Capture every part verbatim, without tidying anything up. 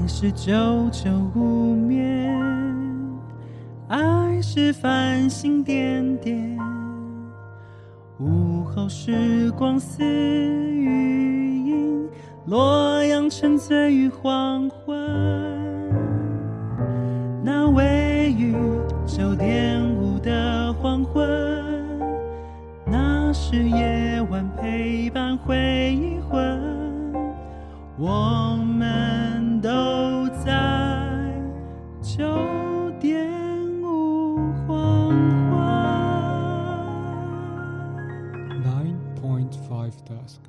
是久久无眠，爱是繁星点点，午后时光似雨音，洛阳沉醉于黄昏。那位于九点五的黄昏，那是夜晚陪伴回忆魂，我们都在九点五黄昏。 Nine point five dusk。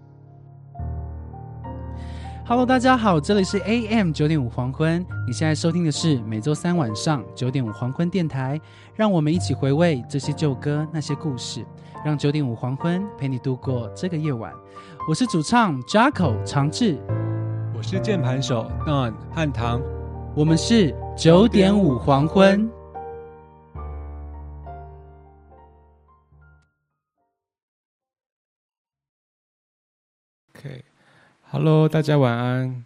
Hello， 大家好，这里是 A M 九点五黄昏。你现在收听的是每周三晚上九点五黄昏电台，让我们一起回味这些旧歌那些故事，让九点五黄昏陪你度过这个夜晚。我是主唱 Jaco 长治， 我是键盘手 Don 汉唐， 我们是九点五黄昏。 OK。Hello， 大家晚安。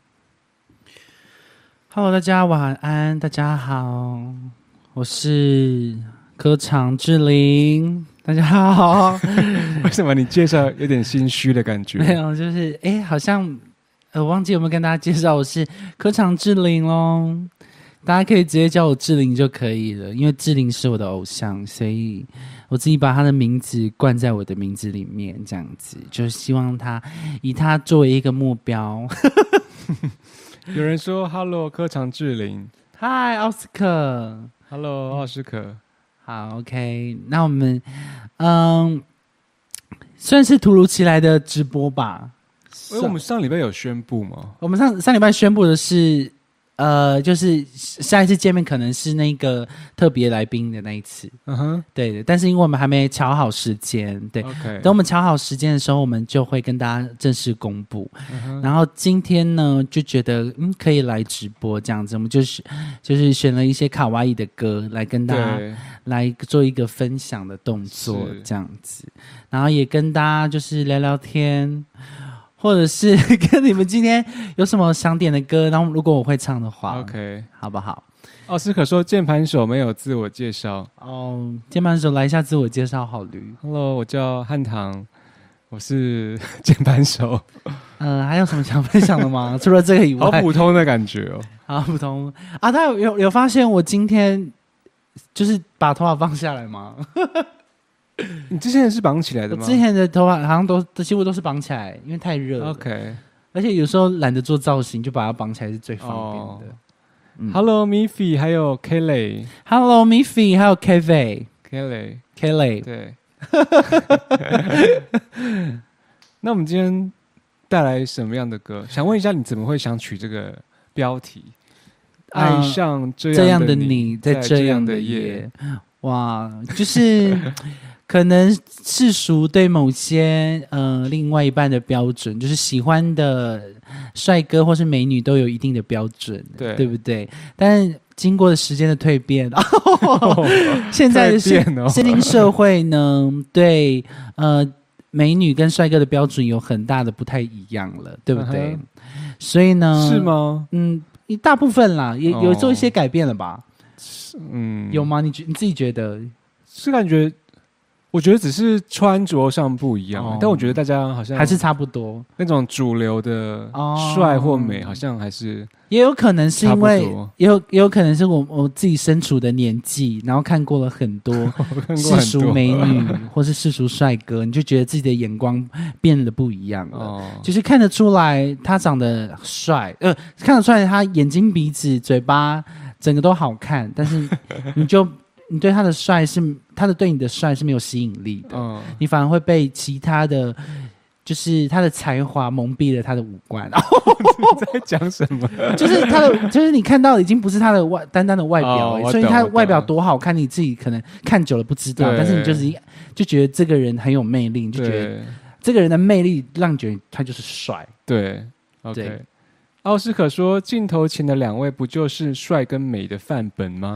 Hello， 大家晚安，大家好，我是歌场志玲，大家好。 为什么你介绍有点心虚的感觉？ 没有，就是哎，好像呃，忘记有没有跟大家介绍我是歌场志玲咯。大家可以直接叫我志玲就可以了，因为志玲是我的偶像，所以我自己把他的名字冠在我的名字里面，这样子就是希望他以他作为一个目标。 有人说 Hello 歌场志玲， 嗨奥斯克 Hello 奥斯克。 好 OK， 那我们嗯算是突如其来的直播吧。 因为我们上礼拜有宣布吗？ 我们上上礼拜宣布的是呃，就是下一次见面可能是那个特别来宾的那一次，嗯哼，对的。但是因为我们还没瞧好时间，对 ，OK， 等我们瞧好时间的时候，我们就会跟大家正式公布。嗯、然后今天呢，就觉得嗯可以来直播这样子，我们就是就是选了一些卡哇伊的歌来跟大家来做一个分享的动作，这样子，然后也跟大家就是聊聊天。或者是跟你们今天有什么想点的歌，然后如果我会唱的话 ，OK， 好不好？ 奥斯可说键盘手没有自我介绍哦，键盘手来一下自我介绍好驴。 Hello， 我叫汉唐，我是键盘手。 呃，还有什么想分享的吗？除了这个以外， 好普通的感觉哦， 好普通啊！他有有有发现我今天就是把头发放下来吗？ 你之前是绑起来的吗？ 我之前的头发好像都几乎都是绑起来，因为太热了。 OK， 而且有时候懒得做造型，就把它绑起来是最方便的。Oh. 嗯、Hello Miffy， 还有 Kelly。Hello Miffy， 还有 Kelly。Kelly Kelly。对。那我们今天带来什么样的歌？想问一下，你怎么会想取这个标题？呃、爱上这样的 你, 这样的你在这样的夜。哇，就是可能世俗对某些呃另外一半的标准，就是喜欢的帅哥或是美女都有一定的标准，对对不对？但是经过时间的蜕变，哦、现在的现今社会呢，对呃美女跟帅哥的标准有很大的不太一样了，对不对？ Uh-huh. 所以呢， 是吗？ 嗯，一大部分啦，也有做一些改变了吧。 嗯， 有吗？你你自己觉得？ 是感觉，我觉得只是穿着上不一样，哦、但我觉得大家好像还是差不多。 那种主流的帅或美，好像还是也有可能是因为，也有也有可能是我我自己身处的年纪，然后看过了很多世俗美女或是世俗帅哥，你就觉得自己的眼光变得不一样了。哦、就是看得出来他长得帅，呃，看得出来他眼睛、鼻子、嘴巴。整个都好看，但是你就你对他的帅是他的对你的帅是没有吸引力的，嗯、你反而会被其他的，就是他的才华蒙蔽了他的五官。 你在讲什么？ 就是他的，就是你看到已经不是他的外单单的外表、欸哦，所以他外表多好看，你自己可能看久了不知道，但是你就是就觉得这个人很有魅力，你就觉得这个人的魅力让你觉得他就是帅。 对 ，OK。对奥斯可说：“镜头前的两位不就是帅跟美的范本吗？”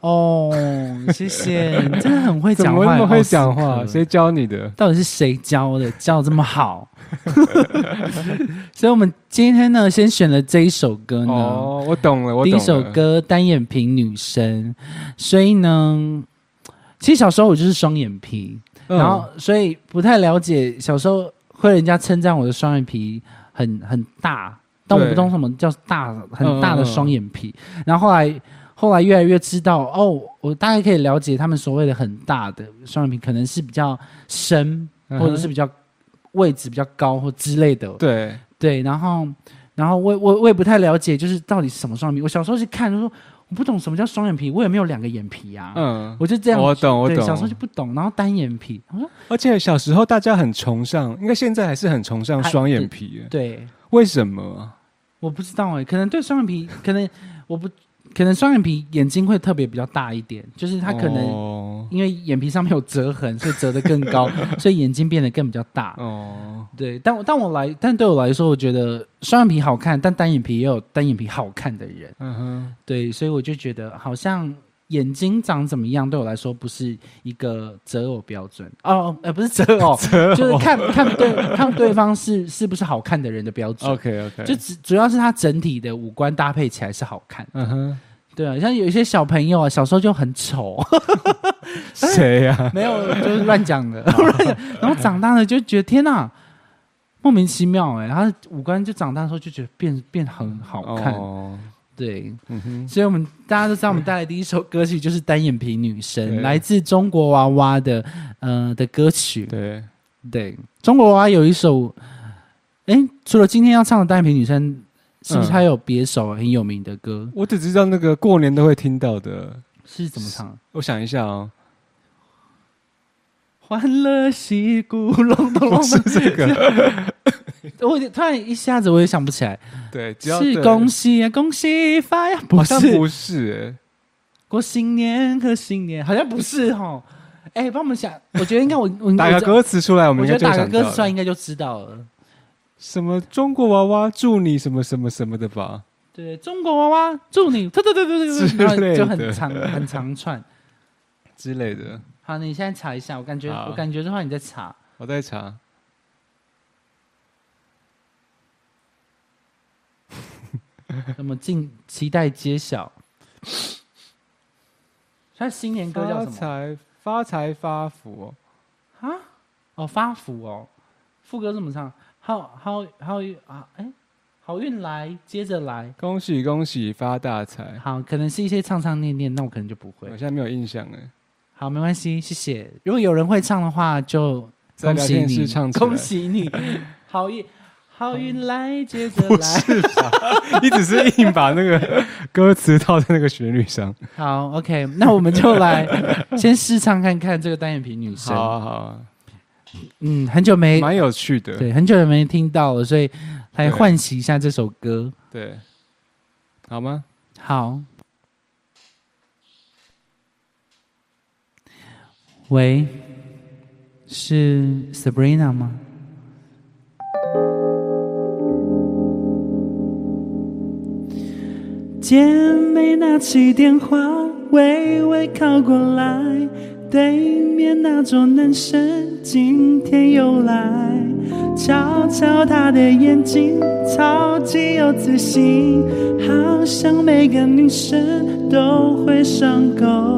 哦，谢谢，你真的很会讲话， 怎么那么会讲话？谁教你的？ 到底是谁教的？教得这么好？所以，我们今天呢，先选了这一首歌呢。 哦，我懂了，我懂了。 第一首歌《单眼皮女生》，所以呢，其实小时候我就是双眼皮，嗯、然后所以不太了解小时候会人家称赞我的双眼皮很很大，但我不懂什么叫大很大的双眼皮。嗯、然后后来后来越来越知道，哦，我大概可以了解他们所谓的很大的双眼皮，可能是比较深，嗯、或者是比较。位置比较高或之类的， 对对，然后然后我我我也不太了解，就是到底是什么双眼皮。我小时候去看，就说我不懂什么叫双眼皮，我也没有两个眼皮啊，嗯，我就这样， 我懂我懂， 小时候就不懂，然后单眼皮，我说， 而且小时候大家很崇尚，应该现在还是很崇尚双眼皮， 对， 为什么？ 我不知道哎、欸，可能对双眼皮，可能我不。可能双眼皮眼睛会特别比较大一点，就是它可能因为眼皮上面有折痕，所以折得更高，所以眼睛变得更比较大。哦，对，但但我来，但对我来说，我觉得双眼皮好看，但单眼皮也有单眼皮好看的人。嗯哼，对，所以我就觉得好像眼睛长怎么样，对我来说不是一个择偶标准哦，呃，不是择偶，就是看看对看对方是是不是好看的人的标准。 OK OK， 就只主要是他整体的五官搭配起来是好看。嗯哼。对啊，像有一些小朋友啊，小时候就很丑。 谁呀、啊？ 没有，就是乱讲的。然后长大了就觉得天哪，莫名其妙哎、欸，他五官就长大的时候就觉得变变很好看。哦、对、嗯哼，所以我们大家都知道，我们带来第一首歌曲就是《单眼皮女生》，来自中国娃娃的呃的歌曲。 对对，中国娃娃有一首，哎，除了今天要唱的《单眼皮女生》。是不是还有别首很有名的歌？ 我只知道那个过年都会听到的， 是怎么唱？ 我想一下哦。 欢乐喜鼓隆咚隆， 是这个。 我突然一下子我也想不起来。 对，只要是恭喜啊，恭喜发呀， 好像不是、欸。 过新年和新年，好像不是哈。哎、欸，帮我们想，我觉得应该我我打个歌词出来，我们应该就打个歌词出来应该就知道了。 什么中国娃娃祝你什么什么什么的吧？ 对，中国娃娃祝你，对对对对对， 之类的， 就很长很长串之类的。 好，你现在查一下，我感觉我感觉的话你在查， 我在查。 那么敬期待揭晓。他新年歌叫什么？ 发财发财发福哦。啊？哦，发福哦。副歌怎么唱？好好好啊！哎，好运来，接着来， 恭喜恭喜发大财。 好，可能是一些唱唱念念，那我可能就不会。 我现在没有印象哎。 好，没关系，谢谢。如果有人会唱的话，就恭喜你，恭喜你，好运好运来，接着来。 不是吧？你只是硬把那个歌词套在那个旋律上。 好 ，OK， 那我们就来先试唱看看这个单眼皮女生。 好啊，好啊。 嗯，很久没， 蛮有趣的， 对，很久没听到了，所以来唤起一下这首歌， 对，好吗？ 好。喂，是 Sabrina 吗？姐妹拿起电话，微微靠过来。对面那桌男生今天又来，瞧瞧他的眼睛，超级有自信，好像每个女生都会上钩。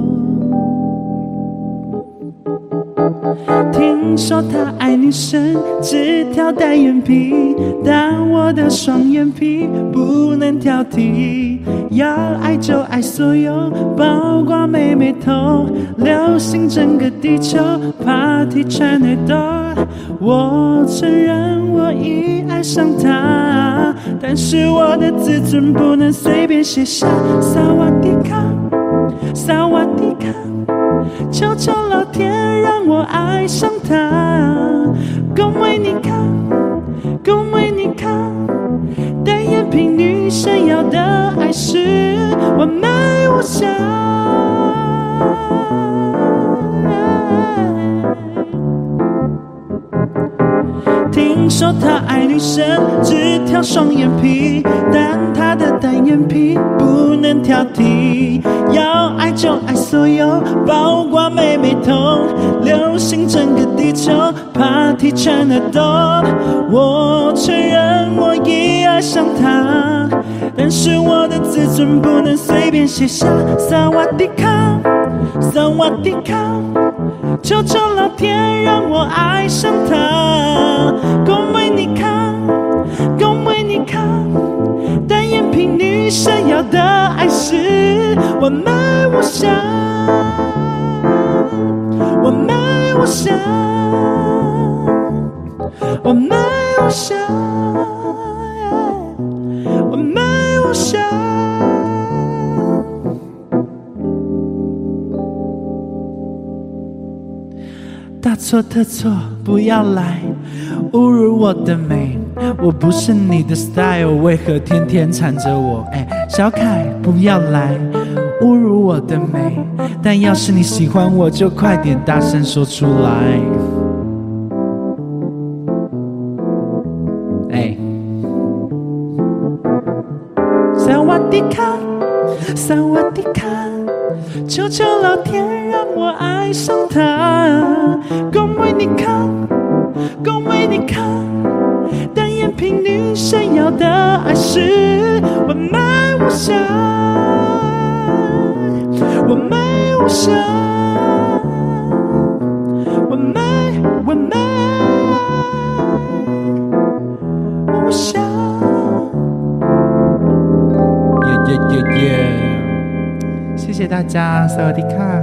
听说他爱女生只挑单眼皮，但我的双眼皮不能挑剔，要爱就爱所有，包括妹妹头，流行整个地球 ，Party 穿太多。我承认我已爱上他，但是我的自尊不能随便卸下。萨瓦迪卡，萨瓦迪卡，求求老天让我爱上他。恭维你看，恭维你看，单眼皮女生要的爱是完美无瑕。听常说他爱女生只挑双眼皮，但他的单眼皮不能挑剔，要爱就爱所有，包括妹妹头，流行整个地球 ，Party 全都懂。我承认我已爱上他，但是我的自尊不能随便写下萨瓦迪卡，萨瓦迪卡。求求老天让我爱上他，恭维你看，恭维你看，单眼皮女生要的爱是完美无瑕，完美无瑕，完美无瑕，完美无瑕。大错特错，不要来侮辱我的美，我不是你的 style， 为何天天缠着我？哎，小凯，不要来侮辱我的美，但要是你喜欢我，就快点大声说出来。哎，萨瓦迪卡，萨瓦迪卡。求求老天让我爱上他，恭维你看，恭维你看，单眼皮女生要的爱是完美无瑕，完美无瑕，完美完美无瑕。耶耶耶耶！谢谢大家，萨瓦迪卡。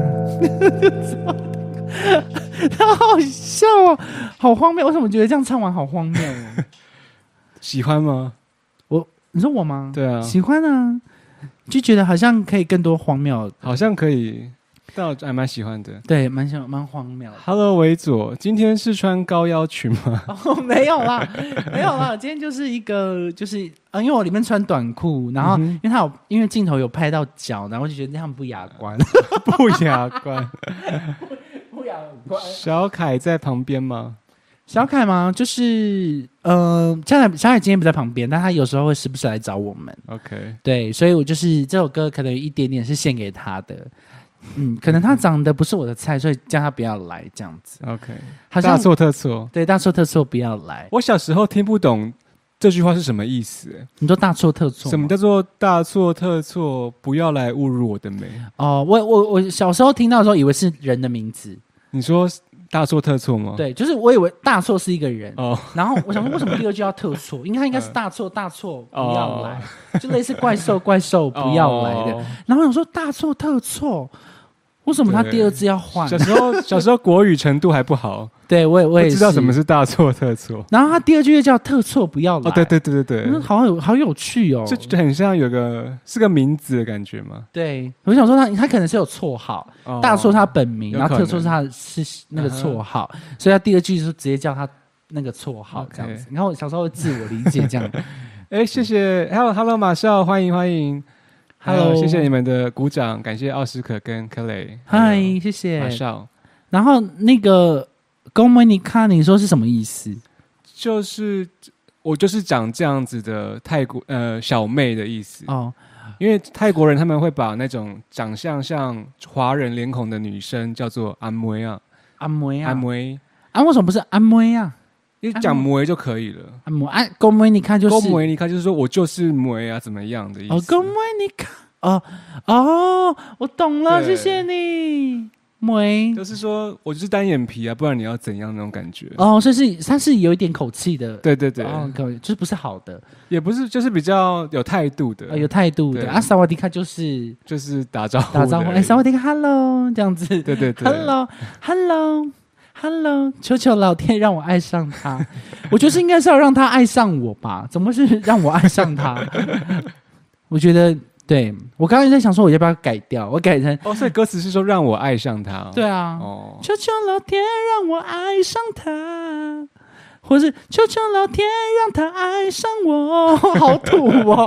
他好笑哦，好荒谬！为什么觉得这样唱完好荒谬哦？ 喜欢吗？ 我，你说我吗？ 对啊， 喜欢啊，就觉得好像可以更多荒谬， 好像可以，但我还蛮喜欢的。 对，蛮喜欢，蛮荒谬的。 Hello， 维佐，今天是穿高腰裙吗？ 哦，没有啦，没有啦，今天就是一个，就是啊、呃，因为我里面穿短裤，然后、嗯、因为他有，因为镜头有拍到脚，然后我就觉得这样不雅观， 不雅观， 不雅观。 小凯在旁边吗？ 小凯吗？就是呃，小凯，小凯今天不在旁边，但他有时候会时不时来找我们。 OK， 对，所以我就是这首歌可能有一点点是献给他的。嗯，可能他长得不是我的菜，所以叫他不要来这样子。 OK， 大错特错， 对，大错特错，不要来。 我小时候听不懂这句话是什么意思。 你说大错特错？ 什么叫做大错特错？不要来侮辱我的美。 哦，我我我小时候听到的时候，以为是人的名字。 你说大错特错吗？ 对，就是我以为大错是一个人。 哦， 然后我想说，为什么第二句要特错？应该应该是大错大错，不要来，哦、就类似怪兽怪兽不要来的。哦、然后我想说大错特错。为什么他第二字要换？ 小时候小时候国语程度还不好， 对我也我也不知道什么是大错特错。 然后他第二句又叫特错不要来， 哦，对对对对对， 好有好有趣哦， 就很像有个是个名字的感觉嘛。 对，我想说他他可能是有绰号，哦、大错是他本名，然后特错是他是那个绰号，嗯、所以他第二句就直接叫他那个绰号这样子。你看我小时候自我理解这样。 哎，谢谢 ，Hello Hello 马少，欢迎欢迎。Hello， 谢谢你们的鼓掌，感谢奥斯可跟克雷。 嗨，谢谢马少。 然后那个公维尼卡，你说是什么意思？ 就是我就是讲这样子的泰国呃小妹的意思哦，因为泰国人他们会把那种长相像华人脸孔的女生叫做阿妹啊， 阿妹啊， 阿妹啊，为什么不是阿妹啊？ 你讲梅就可以了。 啊，梅啊，公梅你看就是公梅你看就是说我就是梅啊，怎么样的意思？ 哦，公梅你看，哦哦，我懂了，谢谢你。梅就是说我就是单眼皮啊，不然你要怎样那种感觉？ 哦，所以是它是有一点口气的， 对对对， 哦，就是不是好的， 也不是，就是比较有态度的， 哦、有态度的。啊，萨瓦迪卡就是就是打招呼， 打招呼，哎，萨瓦迪卡 ，hello， 这样子， 对对对 ，hello，hello。Hello， 求求老天让我爱上他。我觉得是应该是要让他爱上我吧？怎么是让我爱上他？我觉得，对我刚刚在想说，我要不要改掉？我改成哦，所以歌词是说让我爱上他、哦。 对啊，哦，求求老天让我爱上他，或是求求老天让他爱上我。好土哦！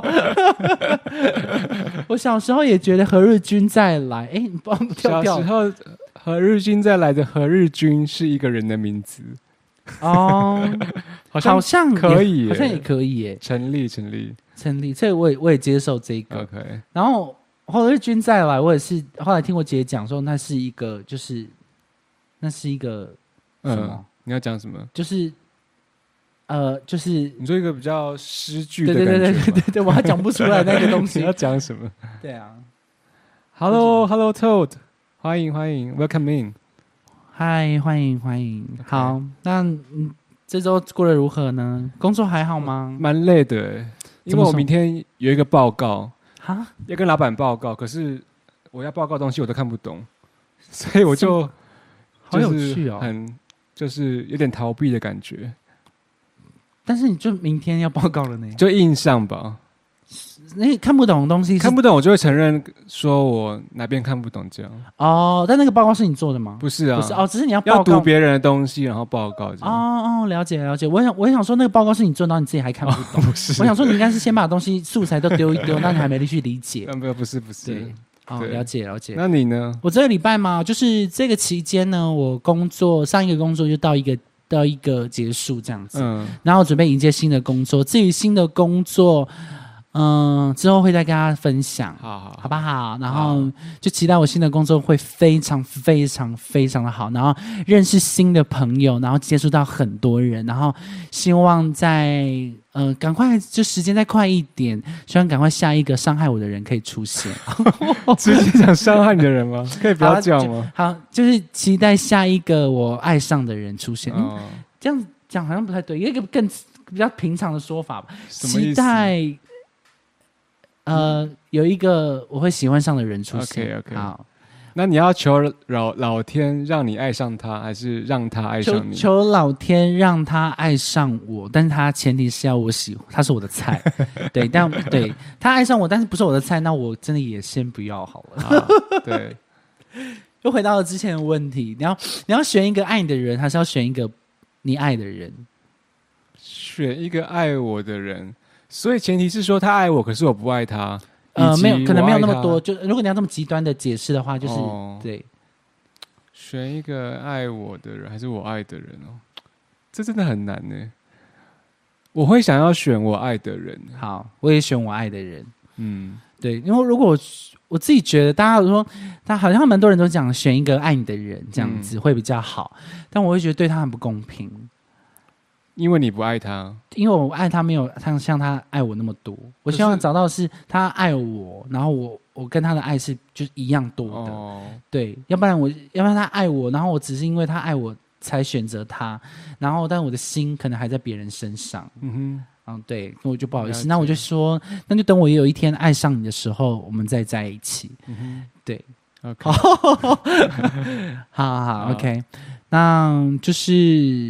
我小时候也觉得何日君再来，哎，你帮我跳跳。 小时候。何日君再来的何日君是一个人的名字哦，好像好像可以， 好像也可以耶， 成立成立成立，所以我也我也接受这个。 OK， 然后后来君再来，我也是后来听我姐讲说，那是一个就是那是一个什么？嗯、 你要讲什么？ 就是呃，就是你说一个比较诗句的感觉，对对对对对对，我还讲不出来那个东西。 你要讲什么？ 对啊 ，Hello Hello Toad， 欢迎欢迎 ，Welcome in。 嗨，欢迎欢迎。Okay. 好，那嗯，这周过得如何呢？工作还好吗？ 蛮累的，因为我明天有一个报告， 哈， 要跟老板报告，可是我要报告的东西我都看不懂，所以我就好有趣哦， 很就是有点逃避的感觉。 但是你就明天要报告了呢， 就硬上吧。 那看不懂的东西， 看不懂我就会承认说我哪边看不懂这样。 哦，但那个报告是你做的吗？ 不是啊， 不是哦，只是你要报告要读别人的东西，然后报告这样。 哦哦，了解了解。我想我想说那个报告是你做到你自己还看不懂， 哦、不是。 我想说你应该是先把东西素材都丢一丢，那你还没力去理解。 没有，不是不是。 对，哦，了解了解。 那你呢？ 我这个礼拜嘛，就是这个期间呢，我工作上一个工作就到一个到一个结束这样子，嗯，然后准备迎接新的工作。至于新的工作。嗯，之后会再跟大家分享， 好好， 好不好？然后就期待我新的工作会非常非常非常的好，然后认识新的朋友，然后接触到很多人，然后希望在呃赶快就时间再快一点，希望赶快下一个伤害我的人可以出现。 直接讲伤害你的人吗？可以不要讲吗？ 好，好就是期待下一个我爱上的人出现。哦、嗯，这样讲好像不太对，有一个更比较平常的说法吧。 什么意思？ 期待。呃，有一个我会喜欢上的人出现。 OK OK， 好， 那你要求老老天让你爱上他，还是让他爱上你？ 求, 求老天让他爱上我，但是他前提是要我喜欢，他是我的菜。对，但对他爱上我，但是不是我的菜，那我真的也先不要好了。 啊、对， 又回到了之前的问题，你要你要选一个爱你的人，还是要选一个你爱的人？ 选一个爱我的人。所以前提是说他爱我，可是我不爱他。 呃，没有，可能没有那么多。就如果你要这么极端的解释的话，就是、哦、对， 选一个爱我的人还是我爱的人哦，这真的很难呢。我会想要选我爱的人。 好，我也选我爱的人。嗯，对，因为如果我我自己觉得，大家说，他好像蛮多人都讲选一个爱你的人这样子会比较好，嗯、但我会觉得对他很不公平。 因为你不爱他， 因为我爱他没有像像他爱我那么多。我希望找到的是他爱我，然后我我跟他的爱是就是一样多的。哦、对，要不然我要不然他爱我，然后我只是因为他爱我才选择他，然后但我的心可能还在别人身上。嗯哼，嗯，对，我就不好意思，那我就说，那就等我也有一天爱上你的时候，我们再在一起。嗯哼，对 ，OK， 好好好 ，OK， 那就是。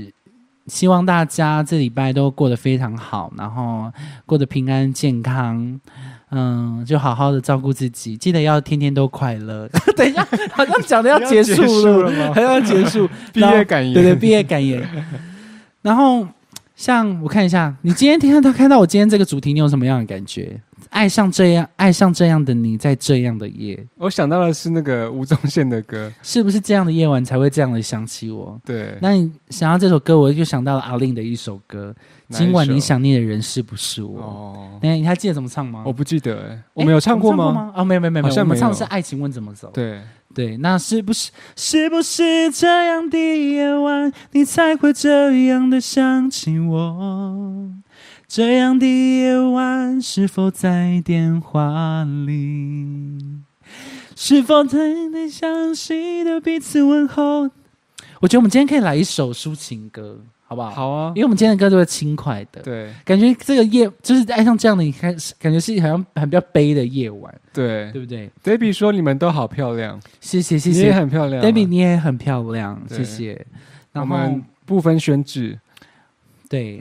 希望大家这礼拜都过得非常好，然后过得平安健康，嗯，就好好的照顾自己，记得要天天都快乐。等一下，好像讲的要结束了，了还要结束毕业感言， 对对，毕业感言。然后，像我看一下，你今天听到看到我今天这个主题，你有什么样的感觉？爱上这样，爱上这样的你，在这样的夜。 我想到的是那个吴宗宪的歌， 是不是这样的夜晚才会这样的想起我？ 对。 那你想到这首歌，我就想到了阿令的一首歌，《今晚你想念的人是不是我》。哦，你还记得怎么唱吗？ 我不记得、欸，哎，我们有唱过吗？ 吗哦，没有没有没有， 好像没有。 我们唱的是《爱情问怎么走》。 对对，那是不是是不是这样的夜晚，你才会这样的想起我？这样的夜晚，是否在电话里？是否在你详细的彼此问候？我觉得我们今天可以来一首抒情歌，好不好？ 好啊， 因为我们今天的歌都是轻快的。 对， 感觉这个夜就是爱上这样的，你看，感觉是好像很比较悲的夜晚。 对， 对不对 ？Debbie 说你们都好漂亮， 谢谢谢谢， 你也很漂亮、啊、 ，Debbie 你也很漂亮，谢谢。 然后我们不分宣制。 对，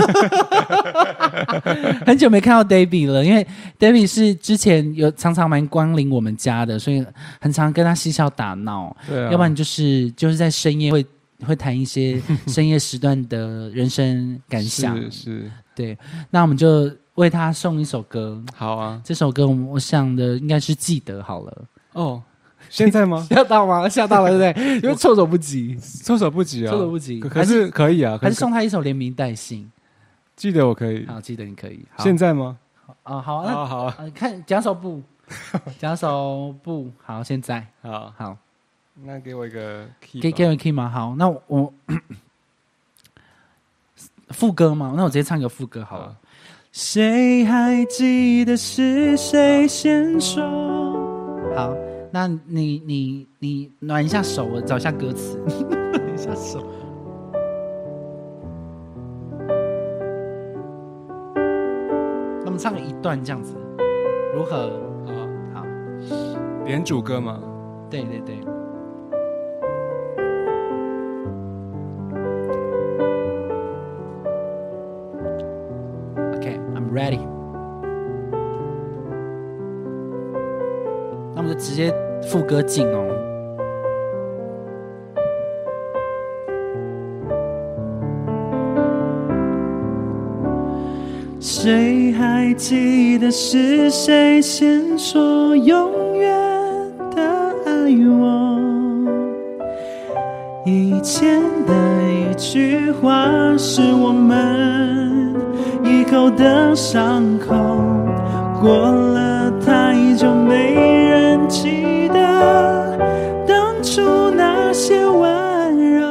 很久没看到 Debbie 了，因为 Debbie 是之前有常常蛮光临我们家的，所以很常跟他嬉笑打闹。 对、啊， 要不然就是就是在深夜会会谈一些深夜时段的人生感想。 是是， 对，那我们就为他送一首歌。 好啊， 这首歌我我想的应该是记得好了。 哦， 现在吗？ 吓到吗？吓到了，对不对？因为措手不及， 措手不及啊， 措手不及。 可是可以啊， 还是送他一首连名带姓。 记得我可以， 好，记得你可以。 现在吗？ 啊，好，那好， 看讲首不，讲首不好，现在， 好好， 那给我一个 key， 给给我 key 吗？好，那我副歌吗？那我直接唱个副歌好了。谁还记得是谁先说？好，那你你你暖一下手，我找一下歌词，暖一下手。那么唱一段这样子，如何？好，好， 连主歌吗？ 对对对。OK，I'm ready。那我们就直接副歌进哦。谁还记得是谁先说永远的爱我？以前的一句话是我们以后的伤口，过了太久没人记得当初那些温柔。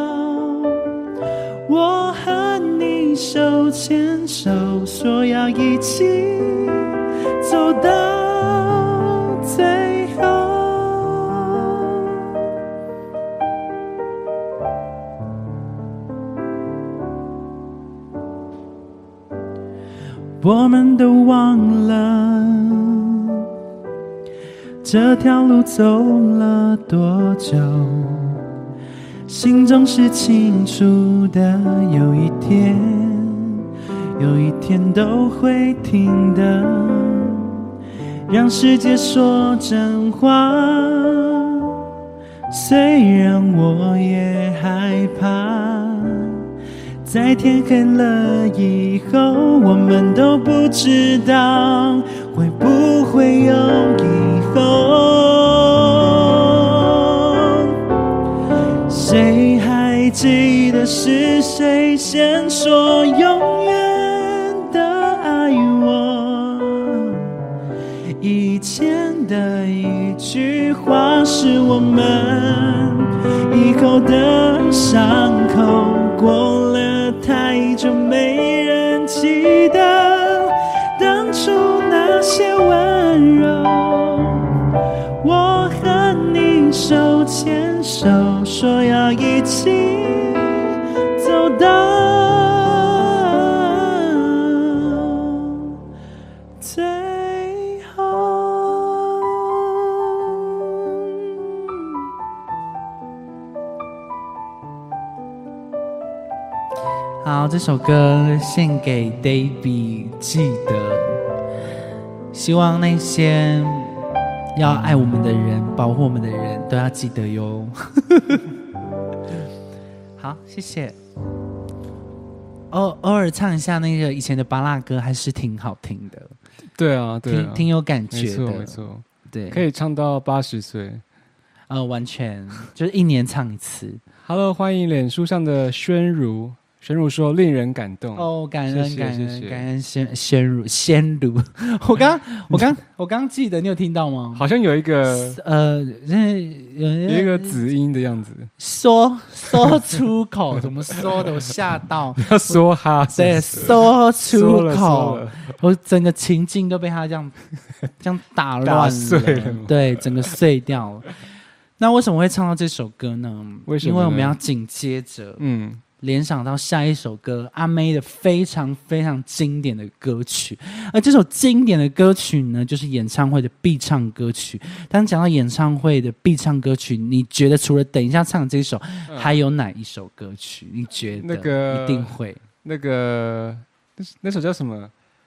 我和你手牵手，说要一起走到最后。我们都忘了这条路走了多久，心中是清楚的，有一天有一天都会听的，让世界说真话。虽然我也害怕，在天黑了以后，我们都不知道会不会有以后。谁还记得是谁先说永远的爱我？以前的一句话是我们以后的伤口，过了太久没人记得当初那些温柔。我和你手牵手，说要一起走到最后。好，这首歌献给 Davy， 记得，希望那些要爱我们的人，保护我们的人都要记得哟。好，谢谢。偶偶尔唱一下那个以前的芭乐歌，还是挺好听的。 对啊，对啊， 挺挺有感觉的， 没错没错， 对， 可以唱到八十岁。 呃，完全就是一年唱一次。 Hello， 欢迎脸书上的宣如。宣如说令人感动哦，感恩谢谢感恩谢谢感恩宣宣如宣如，我刚我刚我刚记得，你有听到吗？ 好像有一个呃，有有一个子音的样子， 说说出口，怎么说的？我吓到， 要说哈， 对，说出说了说口了， 我整个情境都被他这样这样打乱打碎了吗对，整个碎掉了。那为什么会唱到这首歌呢？ 为什么呢？ 因为我们要紧接着， 嗯， 联想到下一首歌，阿妹的非常非常经典的歌曲。而这首经典的歌曲呢，就是演唱会的必唱歌曲。当讲到演唱会的必唱歌曲，你觉得除了等一下唱这首， 嗯还有哪一首歌曲？你觉得那个一定会那个那那首叫什么？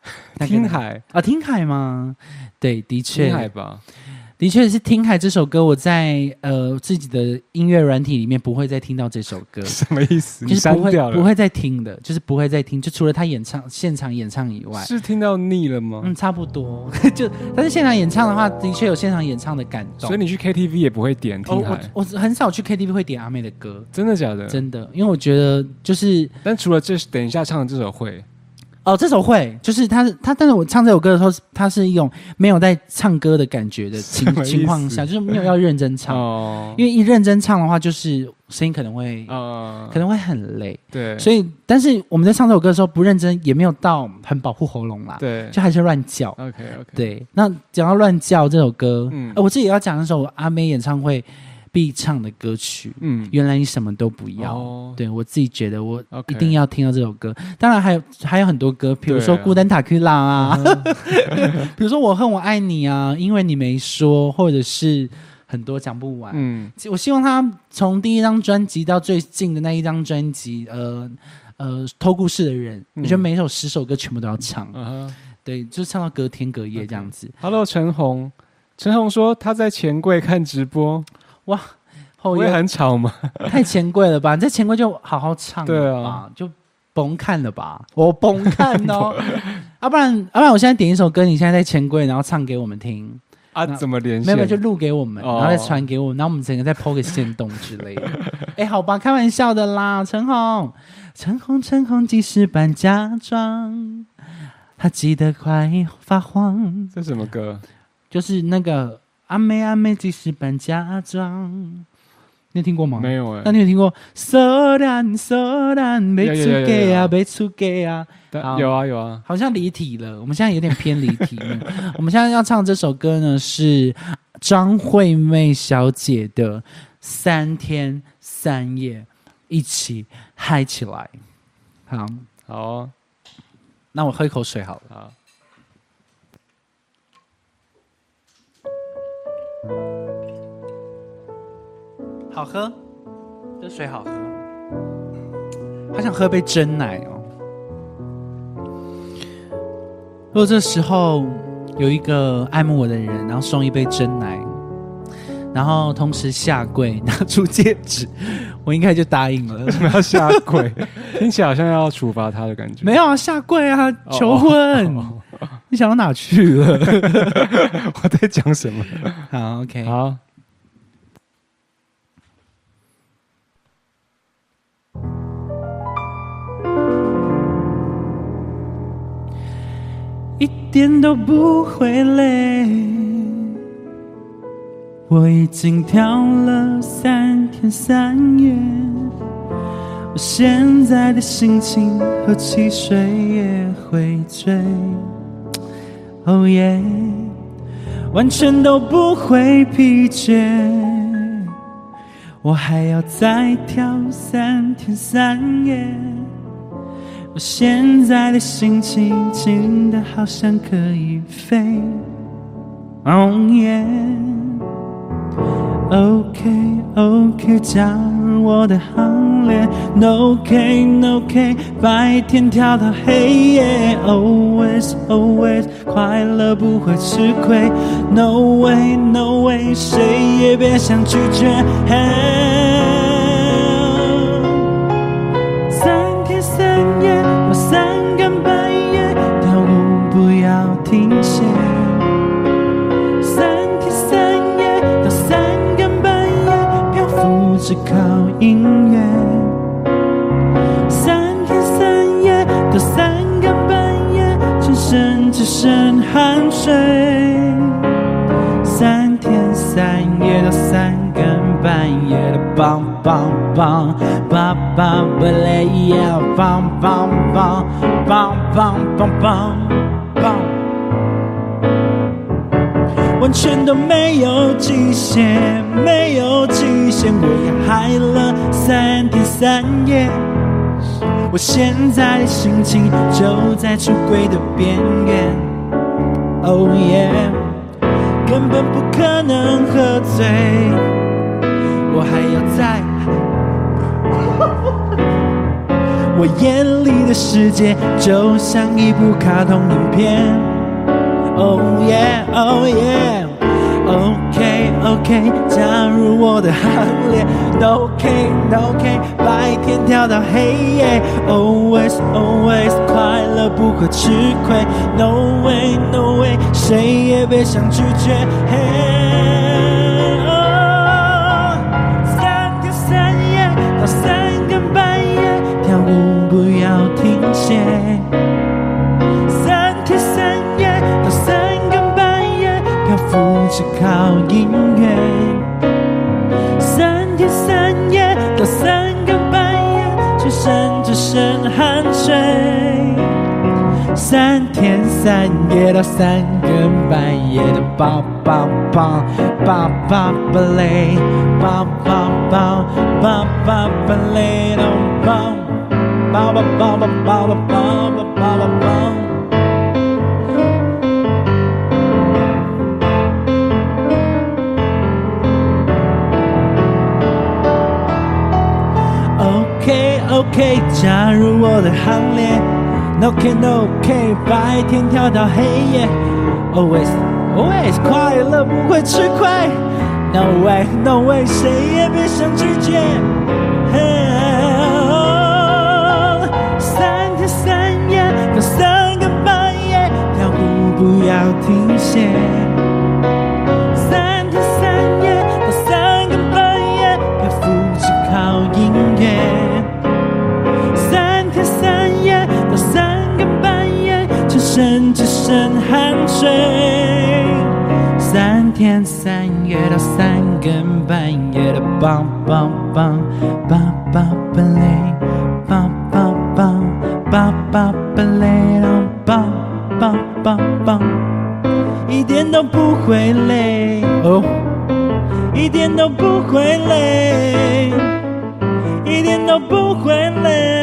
听海啊，听海吗？对，的确， 听海吧。 的确是听海这首歌，我在呃自己的音乐软体里面不会再听到这首歌。 什么意思？ 就是不会不会再听的，就是不会再听，就除了他演唱现场演唱以外， 是听到腻了吗？ 嗯，差不多。就但是现场演唱的话，的确有现场演唱的感动。 所以你去 K T V 也不会点听海？ 哦、我, 我很少去 K T V 会点阿妹的歌， 真的假的？ 真的，因为我觉得就是， 但除了这等一下唱的这首会。 哦，这首会就是他，他，但是我唱这首歌的时候，他是一种没有在唱歌的感觉的情情况下，就是没有要认真唱，哦、因为一认真唱的话，就是声音可能会，呃、可能会很累， 对， 所以，但是我们在唱这首歌的时候，不认真也没有到很保护喉咙啦， 对， 就还是乱叫 ，OK OK， 对，那讲到乱叫这首歌，嗯，呃、我自己也要讲一首阿妹演唱会必唱的歌曲，嗯，原来你什么都不要。哦、对我自己觉得，我一定要听到这首歌。Okay. 当然还有还有很多歌，比如说《孤单塔 Q 拉》啊，比如说《我恨我爱你》啊，因为你没说，或者是很多讲不完。嗯，我希望他从第一张专辑到最近的那一张专辑，呃呃，偷故事的人，嗯、我觉得每一首十首歌全部都要唱。嗯、对，就唱到隔天隔夜这样子。 Okay. Hello， 陈红，陈红说他在钱柜看直播。哇，后会很吵吗？ 太钱柜了吧！你在钱柜就好好唱，对啊，就甭看了吧，我甭看哦。要、啊、不然，要、啊、不然我现在点一首歌，你现在在钱柜，然后唱给我们听啊？怎么连线？ 没有，就录给我们，然后再传给我们，然后我们整个再 po 个限动之类的。哎，好吧，开玩笑的啦，陈红，陈红，陈红，即使扮假装，他记得快发慌。 这什么歌？ 就是那个。阿妹阿妹即使扮假装，你有听过吗？ 没有哎、欸。 那你有听过？索然索然没出给啊，没出给啊。 有啊有啊， 好像离题了。我们现在有点偏离题了。我们现在要唱这首歌呢，是张惠妹小姐的《三天三夜》，一起嗨起来。好， 好、哦。 那我喝一口水好了。好。好喝，这水好喝，好想喝杯真奶哦。如果这时候有一个爱慕我的人，然后送一杯真奶，然后同时下跪拿出戒指，我应该就答应了。 为什么要下跪？听起来好像要处罚他的感觉。 没有啊，下跪啊，求婚。Oh, oh, oh. 你想到哪去了？ 我在讲什么？ 好 ，OK， 好。 一点都不会累，我已经跳了三天三夜，我现在的心情和汽水也会醉，哦耶，完全都不会疲倦，我还要再跳三天三夜，我现在的心情轻得好像可以飞，哦耶 ，OK OK， 加入我的行列 ，No K No K， 白天跳到黑夜 ，Always Always， 快乐不会吃亏 ，No Way No Way， 谁也别想拒绝。Hey，三更半夜跳舞不要停歇，三天三夜到三更半夜漂浮只靠音乐，三天三夜到三更半夜全身只剩汗水，三天三夜到三更半夜的棒棒棒棒棒不累也要棒棒棒棒棒棒棒棒，完全都没有极限，没有极限，我也嗨了三天三夜，我现在的心情就在出轨的边缘， Oh yeah， 根本不可能喝醉，我还要再我眼里的世界就像一部卡通影片。Oh yeah, oh yeah, OK OK， 加入我的行列。No K No K， 白天跳到黑夜。Always Always， 快乐不会吃亏。No way No way， 谁也别想拒绝。Hey, oh， 三天三夜到三更半夜，跳舞不要停歇。三天三夜到三更半夜，漂浮只靠音乐。三天三夜到三更半夜，只剩只剩汗水。三天三夜到三更半夜的抱抱抱抱抱抱累，抱抱抱抱抱抱累，抱抱抱抱抱抱抱抱抱抱抱抱。OK OK， 加入我的行列。No K No K， 白天跳到黑夜。Always Always， 快乐不会吃亏。No way No way， 谁也别想拒绝。Oh， 三天三夜到三更半夜，跳舞不要停歇。三天三夜到三更半夜，漂浮只靠音乐。三天三夜到三更半夜，只剩只剩汗水。三天三夜到三更半夜的抱抱抱抱抱抱累，抱抱抱抱抱抱累，抱抱抱抱，一点都不会累哦，一点都不会累，一点都不会累。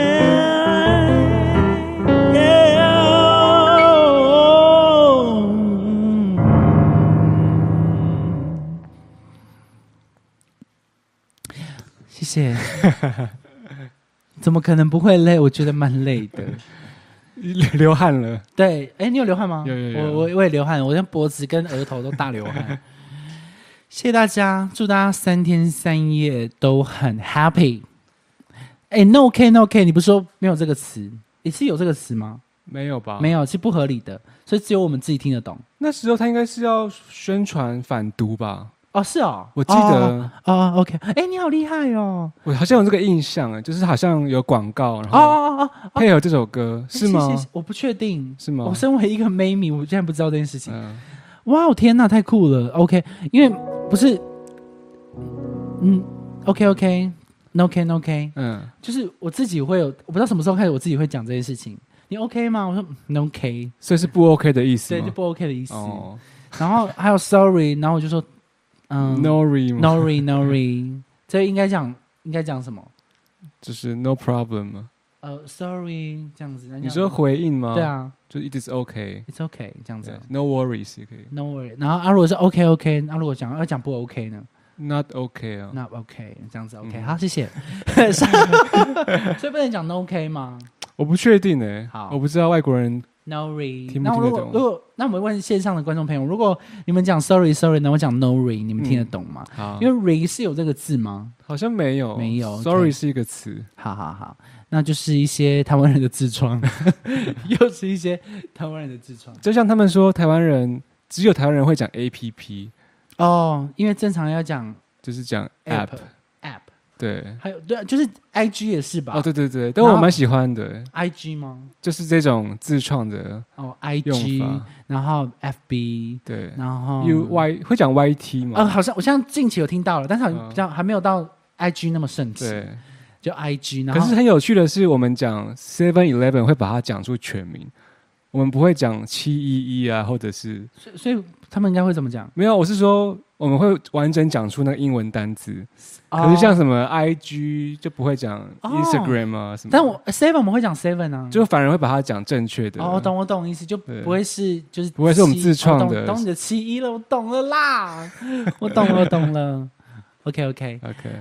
谢谢。怎么可能不会累？我觉得蛮累的。 流汗了。 对，哎，你有流汗吗？ 有有有。 我我我也流汗，我连脖子跟额头都大流汗。谢谢大家，祝大家三天三夜都很 happy。哎 ，No K No K， 你不是说没有这个词？你是有这个词吗？ 没有吧？ 没有，是不合理的，所以只有我们自己听得懂。 那时候他应该是要宣传反毒吧？ 哦，是哦， 我记得哦, 哦 ，OK， 哎，你好厉害哦！ 我好像有这个印象啊，就是好像有广告，然后哦哦哦配合这首歌，是吗？ 谢谢，我不确定， 是吗？ 我身为一个妹迷，我竟然不知道这件事情。嗯、哇，我天哪，太酷了 ！OK， 因为不是，嗯 ，OK OK，No K No K， 嗯，就是我自己会有，我不知道什么时候开始，我自己会讲这件事情。你 OK 吗？我说 No K， 所以是不 OK 的意思吗？ 对，就不 OK 的意思。哦、然后还有 Sorry， 然后我就说。 嗯 ，Nori Nori Nori， 这应该讲应该讲什么？ 就是 No problem 吗？ 呃、uh, ，Sorry 这样子。 你说回应吗？ 对啊， 就 It is OK，It's OK 这样子。 No worries 也可以。 No worry。然后啊，如果是 OK OK， 那、啊、如果讲要讲不 OK 呢 ？Not OK 啊。 Not OK 这样子 OK、嗯。好，谢谢。所以不能讲 No OK 吗？ 我不确定诶、欸。 好， 我不知道外国人。 Nori， 听不听得懂？ 如果那我们问线上的观众朋友，如果你们讲 sorry sorry， 那我讲 Nori， 你们听得懂吗？ 嗯、好， 因为 re 是有这个字吗？ 好像没有， 没有。 Sorry 是一个词。 好好好，那就是一些台湾人的痔疮，又是一些台湾人的痔疮。 就像他们说，台湾人只有台湾人会讲 A P P 哦，因为正常要讲就是讲 App App。 对， 还有对，就是 I G 也是吧？ 哦，对对对，但我蛮喜欢的。 I G 吗？ 就是这种自创的哦 ，I G， 然后 F B， 对， 然后 U Y 会讲 Y T 吗？ 呃，好像我现在近期有听到了，但是好像比较还没有到 I G 那么盛行。 对， 就 I G， 然后可是很有趣的是，我们讲 Seven Eleven 会把它讲出全名，我们不会讲七一一啊，或者是， 所以所以他们应该会怎么讲？ 没有，我是说我们会完整讲出那个英文单字。可是像什么 I G 就不会讲 Instagram 啊什么， 但我 Seven 我们会讲 Seven 啊， 就反而会把它讲正确的。 哦，懂我懂意思，就不会是就是不会是我们自创的。 哦、懂, 懂你的七一了，我懂了啦，我懂了，我懂了。OK OK OK，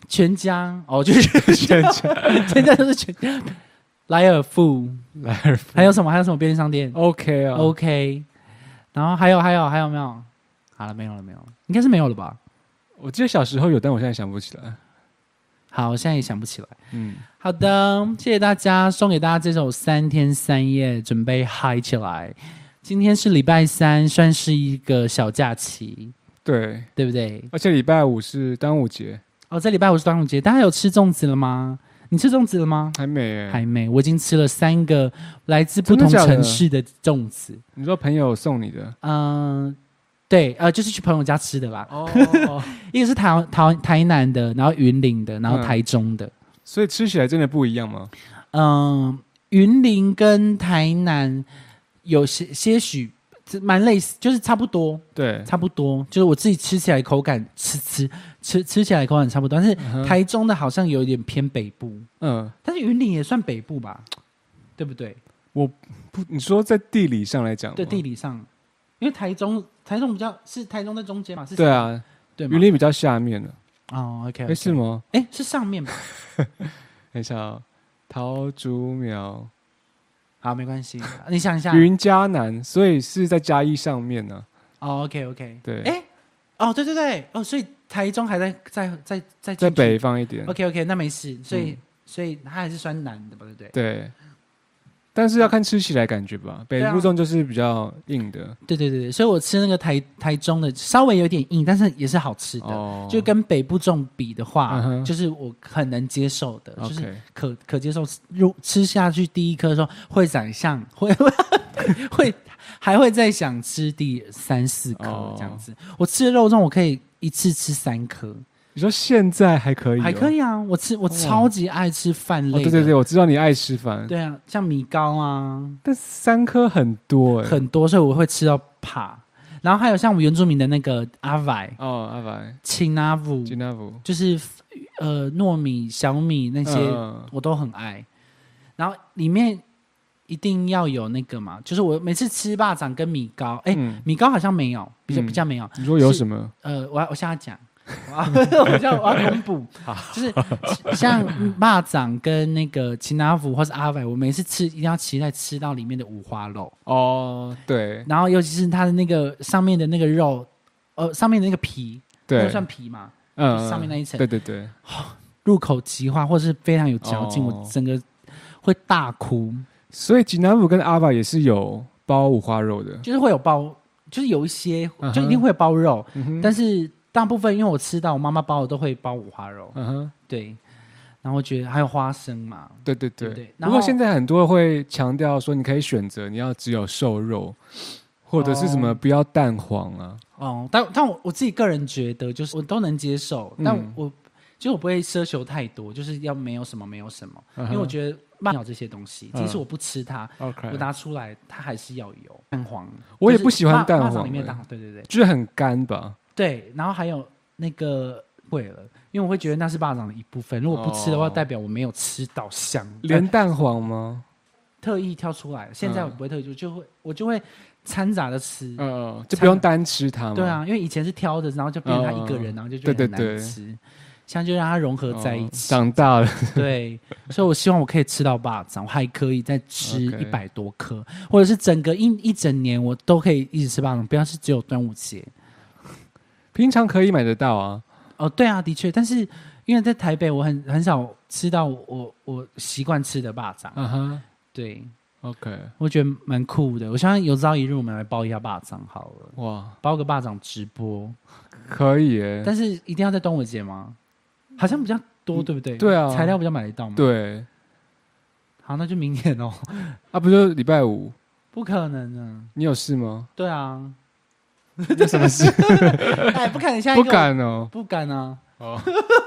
全家哦，就是全家，全家都是全家。莱尔富， 莱尔富， 还有什么？还有什么便利商店 ？OK 啊 ，OK。然后还有还有还有没有？好了，没有了，没有了，应该是没有了吧？ 我记得小时候有，但我现在想不起来。 好，我现在也想不起来。 嗯， 好的，谢谢大家，送给大家这首《三天三夜》，准备嗨起来。今天是礼拜三，算是一个小假期， 对， 对不对？ 而且礼拜五是端午节。 哦，这礼拜五是端午节，大家有吃粽子了吗？你吃粽子了吗？ 还没耶， 还没。我已经吃了三个来自不同城市的粽子。 你说朋友送你的？ 嗯、呃，对，呃，就是去朋友家吃的啦。 哦， 一个是台台台南的，然后云林的，然后台中的。嗯、 所以吃起来真的不一样吗？ 嗯、呃，云林跟台南有些些许蛮类似，就是差不多。 对， 差不多，就是我自己吃起来口感吃吃吃吃起来口感差不多，但是台中的好像有点偏北部，嗯，但是云林也算北部吧，对不对？ 我不，你说在地理上来讲， 对，地理上，因为台中台中比较是台中在中间嘛，是？ 对啊，对，云林比较下面的。 哦 ，OK， 哎、okay, 是吗？ 哎，是上面吧？ 等一下、哦，桃竹苗。 好，没关系，你想一下， 云嘉南，所以是在嘉义上面呢、 啊。哦 ，OK OK， 对，哎，哦，对对对，哦，所以台中还在在在在在北方一点。 OK OK， 那没事，所以、嗯、所以它还是算南的吧，对不对？ 对，但是要看吃起来感觉吧，北部粽就是比较硬的。 对对对对，所以我吃那个台台中的稍微有点硬，但是也是好吃的。哦、就跟北部粽比的话，嗯、就是我很能接受的， okay. 就是可可接受。入吃下去第一颗的时候，会想象会会还会再想吃第三四颗这样子。哦、我吃的肉粽，我可以一次吃三颗。 你说现在还可以、哦？ 还可以啊！我吃我超级爱吃饭类的、哦。 对对对，我知道你爱吃饭。 对啊，像米糕啊， 但三颗很多哎， 很多，所以我会吃到怕。然后还有像我们原住民的那个阿崴哦，阿崴、 青拿布、 青拿布， 就是呃糯米、小米那些、嗯、我都很爱。然后里面一定要有那个嘛，就是我每次吃肉粽跟米糕，哎、嗯，米糕好像没有，比较、嗯、比较没有。 你说有什么？ 呃，我我现在讲。我要我要公布，就是像肉粽跟那个青拿布或是阿崴，我每次吃一定要期待吃到里面的五花肉哦，对， 然后尤其是它的那个上面的那个肉，呃，上面的那个皮， 对， 那算皮嘛，嗯，上面那一层， 对对对， 哦、入口即化，或是非常有嚼劲，哦、我整个会大哭。 所以青拿布跟阿崴也是有包五花肉的， 就是会有包，就是有一些、uh-huh, 就一定会有包肉，嗯、但是。大部分因为我吃到我妈妈包的都会包五花肉，嗯哼，对，然后我觉得还有花生嘛， 对对 对, 对, 对。不过现在很多会强调说，你可以选择你要只有瘦肉，或者是什么不要蛋黄啊。 哦，但但我我自己个人觉得，就是我都能接受，嗯、但我就我不会奢求太多，就是要没有什么没有什么，嗯、因为我觉得慢咬这些东西，即使我不吃它，嗯、我拿出来它还是要有蛋黄。 我也不喜欢蛋黄、 欸，里面蛋黄，对对对， 就是很干吧。 对，然后还有那个会了，因为我会觉得那是肉粽的一部分。如果不吃的话，哦、代表我没有吃到香。 连蛋黄吗？ 特意挑出来，现在我不会特意，就就会我就会掺杂的吃，嗯、 呃，就不用单吃它嘛。 对啊，因为以前是挑的，然后就变成他一个人，呃、然后就觉得很难吃。对对对，现在就让它融合在一起。 哦、长大了， 对，所以我希望我可以吃到肉粽，我还可以再吃一百多颗， okay. 或者是整个一一整年我都可以一直吃肉粽，不要是只有端午节。 平常可以买得到啊， 哦，对啊，的确，但是因为在台北，我很很少吃到我我习惯吃的肉粽，嗯哼，对 ，OK， 我觉得蛮酷的。我相信有朝一日我们来包一下肉粽好了，哇，包个肉粽直播， 可以耶， 但是一定要在端午节吗？好像比较多，嗯、对不对？ 对啊， 材料比较买得到吗？ 对， 好，那就明年哦， 啊，不就礼拜五？ 不可能啊， 你有事吗？ 对啊。 有什么事？ 哎，不敢，下一个不敢哦， 不敢啊！哦，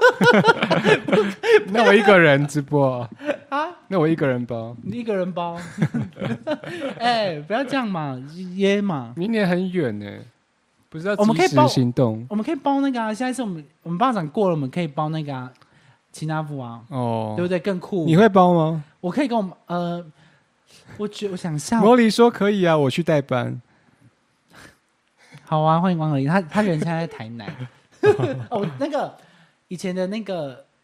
那我一个人直播啊？那我一个人包， 你一个人包？哎，不要这样嘛，约嘛！ 明年很远呢，不是要及时行动？ 我们可以包那个啊！下一次我们我们巴掌过了，我们可以包那个啊，奇纳夫啊，哦，对不对？更酷！ 你会包吗？ 我可以跟我们呃，我觉我想笑。 茉莉说可以啊，我去代班。 好啊，欢迎王尔林，他他人现在在台南。哦，那个以前的那个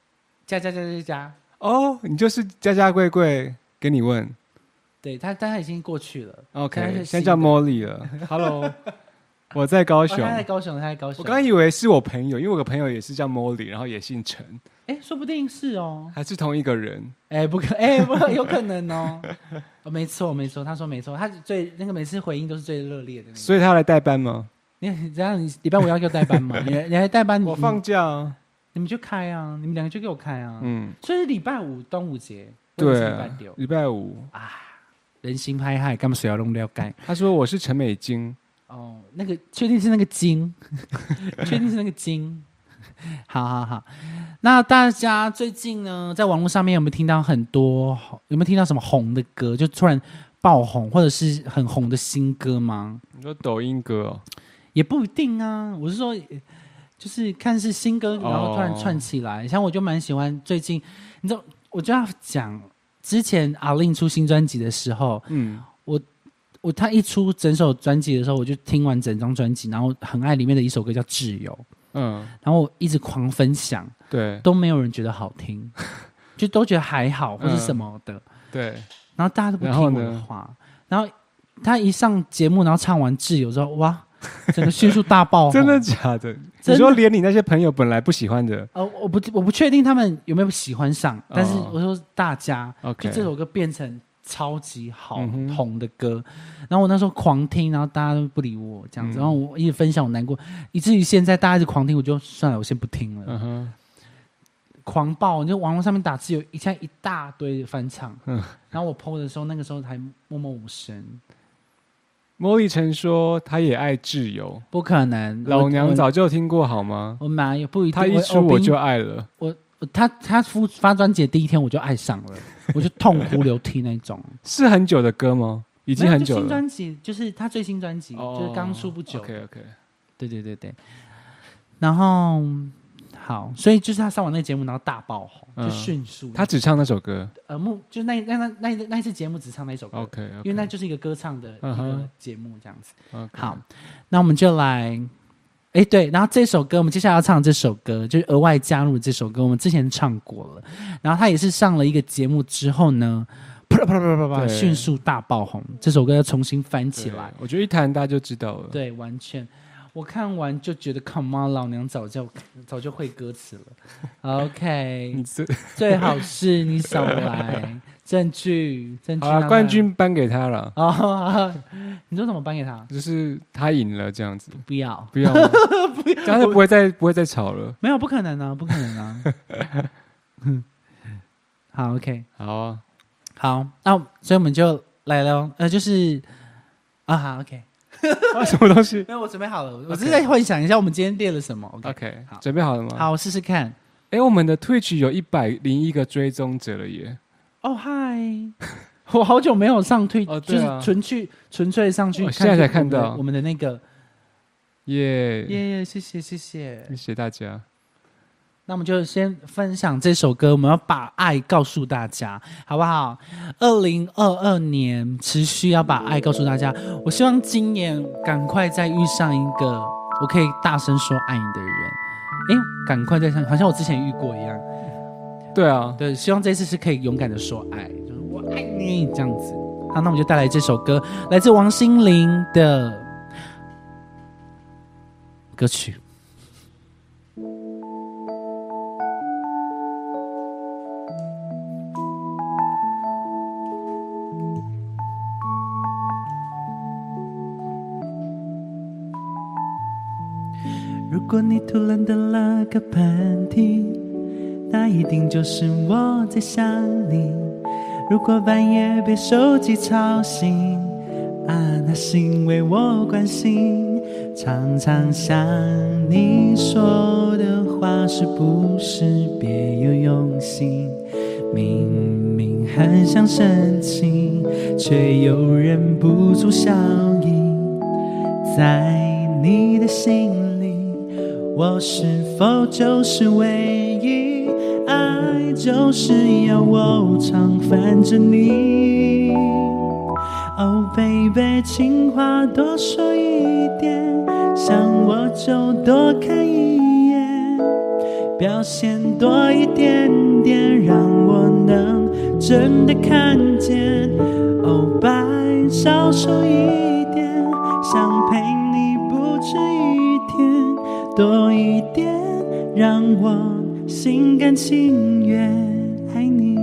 加加加加加。 哦，你就是家家贵贵，给你问。 对他，但他已经过去了。 OK， 现在叫 Molly 了。Hello， 我在高雄。 哦、他在高雄，他在高雄。 我刚以为是我朋友，因为我有个朋友也是叫 Molly， 然后也姓陈。 哎，说不定是哦， 还是同一个人？ 哎，不可，哎，不有可能哦。哦，没错，没错，他说没错，他最那个每次回应都是最热烈的、那個。 所以他要来代班吗？ 你这样，你礼拜五要给我代班吗？你你还代班？ 我放假啊， 你们就开啊，你们两个就给我开啊。 嗯， 所以是礼拜五端午节， 对，礼拜六，礼拜五啊。人心拍害，干嘛谁要弄了解？ 他说我是陈美金。 哦，那个确定是那个金，确定是那个金。好好好，那大家最近呢，在网络上面有没有听到很多？有没有听到什么红的歌？就突然爆红，或者是很红的新歌吗？ 你说抖音歌哦？ 也不一定啊。我是说，就是看是新歌，然后突然串起来。哦、像我就蛮喜欢最近，你知道，我就要讲。之前阿令出新专辑的时候，嗯，我我他一出整首专辑的时候，我就听完整张专辑，然后很爱里面的一首歌叫《挚友》，嗯，然后我一直狂分享， 对， 都没有人觉得好听，就都觉得还好或是什么的，嗯、 对， 然后大家都不听我的话，然后他一上节目，然后唱完《挚友》之后，哇！整个迅速大爆红。 真的假的？你说连你那些朋友本来不喜欢的， 呃，我不我不确定他们有没有喜欢上，但是我说大家，哦、就这首歌变成超级好、嗯、红的歌，然后我那时候狂听，然后大家都不理我这样子，嗯、然后我一直分享我难过，以至于现在大家一直狂听，我就算了，我先不听了。嗯哼，狂爆，就网络上面打字有一下一大堆翻唱，嗯，然后我 po 的时候，那个时候还默默无声。 莫莉曾说他也爱挚友， 不可能， 老娘早就听过好吗？ 我哪有不一定， 他一出我就爱了。 我他他发专辑的第一天我就爱上了，我就痛哭流涕那种。 是很久的歌吗？已经很久了。 新专辑就是他最新专辑，哦、就是刚出不久。 OK OK， 对对对对，然后。好，所以就是他上完那个节目，然后大爆红，嗯、就迅速。 他只唱那首歌， 呃，目就那那那那那一次节目只唱那首歌 ，OK，, okay. 因为那就是一个歌唱的一个节目这样子。 Uh-huh. 好，那我们就来，哎对，然后这首歌我们接下来要唱这首歌，就是额外加入这首歌，我们之前唱过了，然后他也是上了一个节目之后呢，啪啪啪啪啪，迅速大爆红，这首歌要重新翻起来， 我觉得一弹大家就知道了， 对，完全。我看完就觉得 ，Come on， 老娘早就早就会歌词了。OK， 最好是你少来证据，证据。 好了，冠军颁给他了。 哦，你说怎么颁给他？ 就是他赢了这样子。 不要， 不要，不要，这样就不会再不会再吵了。 没有，不可能啊，不可能啊。好 ，OK， 好啊， 好，那所以我们就来了，呃，就是啊，好 ，OK。 啊、什么东西？ 没有，我准备好了。我只是在幻想一下，我们今天列了什么。OK，, okay 好， 准备好了吗？ 好，我試試看。 哎，我们的 Twitch 有一百零一个追踪者了耶！ 哦，嗨，我好久没有上 Twitch，、哦啊、就是纯去纯粹上去看、哦， 现在才看到我们的那个。 耶耶耶，謝謝謝謝， 謝謝大家。 那我們就先分享這首歌，我們要把愛告訴大家，好不好？二零二二年持續要把愛告訴大家。我希望今年趕快再遇上一個我可以大聲說愛你的人。誒，趕快再上，好像我之前遇過一樣。 對啊， 對，希望這次是可以勇敢的說愛，就是我愛你這樣子。好，那我們就帶來這首歌，來自王心凌的歌曲。如果你突然打了個噴嚏，那一定就是我在想你。如果半夜被手機吵醒，啊，那是因為我關心。常常想你說的話是不是別有用心，明明很想生氣，卻又忍不住笑意。在你的心我是否就是唯一？愛就是要我常煩着你。Oh baby， 情話多說一點，想我就多看一眼，表現多一點点，让我能真的看见。哦，白少说一点，想陪你不止一天，多一点，让我心甘情愿爱你。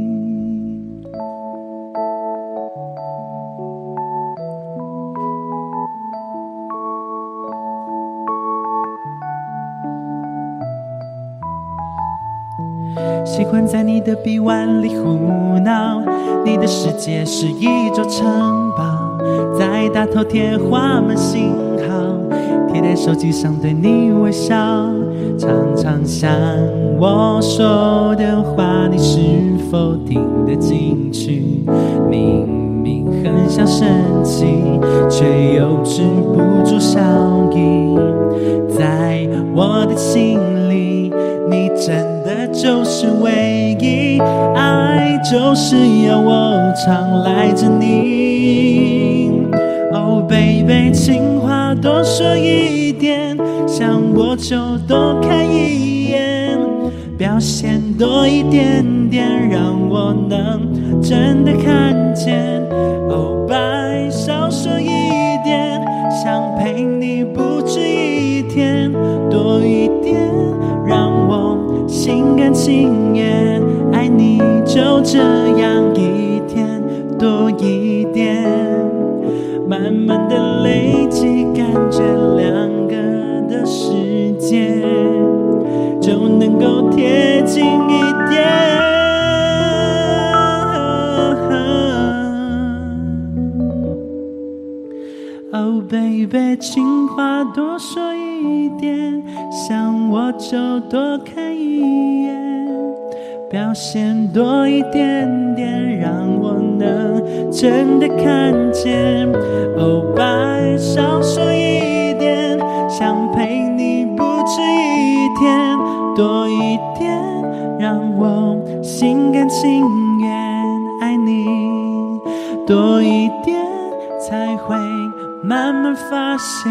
习惯在你的臂弯里胡闹，你的世界是一座城堡，在大头贴画满信号，贴在手机上对你微笑，常常想我说的话你是否听得进去，明明很想生气，却又止不住笑意，在我的心里你真的就是唯一，爱就是要我常赖着你。Oh baby， 情话多说一点，想我就多看一眼，表现多一点点，让我能真的看见。Oh， 白少说一点，想陪你不止一天，多一点，让我心甘情愿爱你，就这样一天多一点，慢慢的累积，感觉两个的世界就能够贴近一点。Oh baby， 情话多说一点，想我就多看一眼，表现多一点点，让我能真的看见。Oh， 白少说一点，想陪你不止一天，多一点，让我心甘情愿爱你，多一点，才会慢慢发现，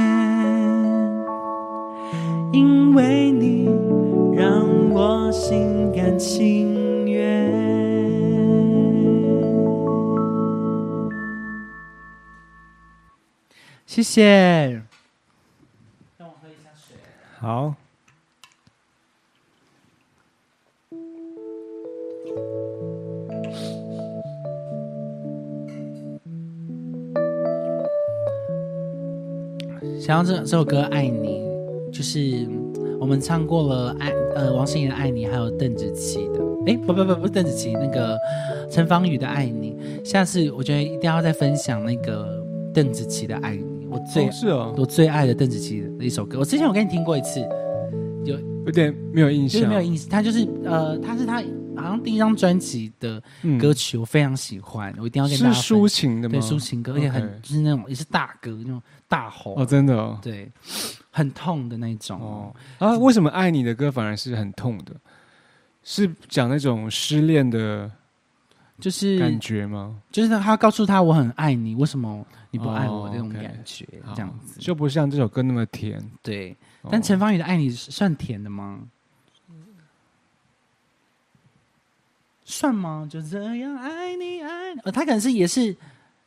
因为你让我心甘情愿。谢谢。让我喝一下水。 好。 想要这这首歌《爱你》，就是我们唱过了爱呃王心凌的《爱你》，还有邓紫棋的，哎不不不不是邓紫棋，那个陈芳语的《爱你》。下次我觉得一定要再分享那个邓紫棋的《爱你》，我最、 哦是哦、 我最爱的邓紫棋的一首歌。我之前有给你听过一次，有有点没有印象， 就是没有印象。他就是呃，他是他好像第一张专辑的歌曲，嗯、我非常喜欢，我一定要跟大家分享。 是抒情的吗？ 对，抒情歌，而且很、okay. 就是那种也是大歌那种。大吼哦，真的哦， 对，很痛的那种哦。啊，为什么爱你的歌反而是很痛的？是讲那种失恋的， 就是感觉吗？ 就是他告诉他我很爱你，为什么你不爱我的那种感觉，哦 okay、这样子就不像这首歌那么甜。 对，哦、但陈芳语的《爱你》算甜的吗？算吗？就这样爱你爱你，呃，他可能是也是。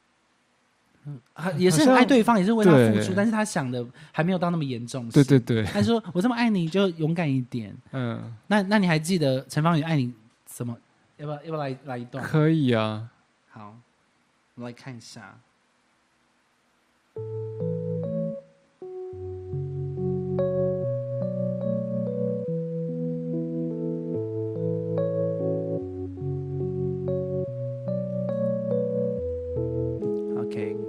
也是很爱对方，也是为他付出，但是他想的还没有到那么严重。 对对对， 他说我这么爱你，就勇敢一点。嗯，那那你还记得陈芳语爱你什么？要不要要不要来来一段？ 可以啊。 好，我们来看一下。OK。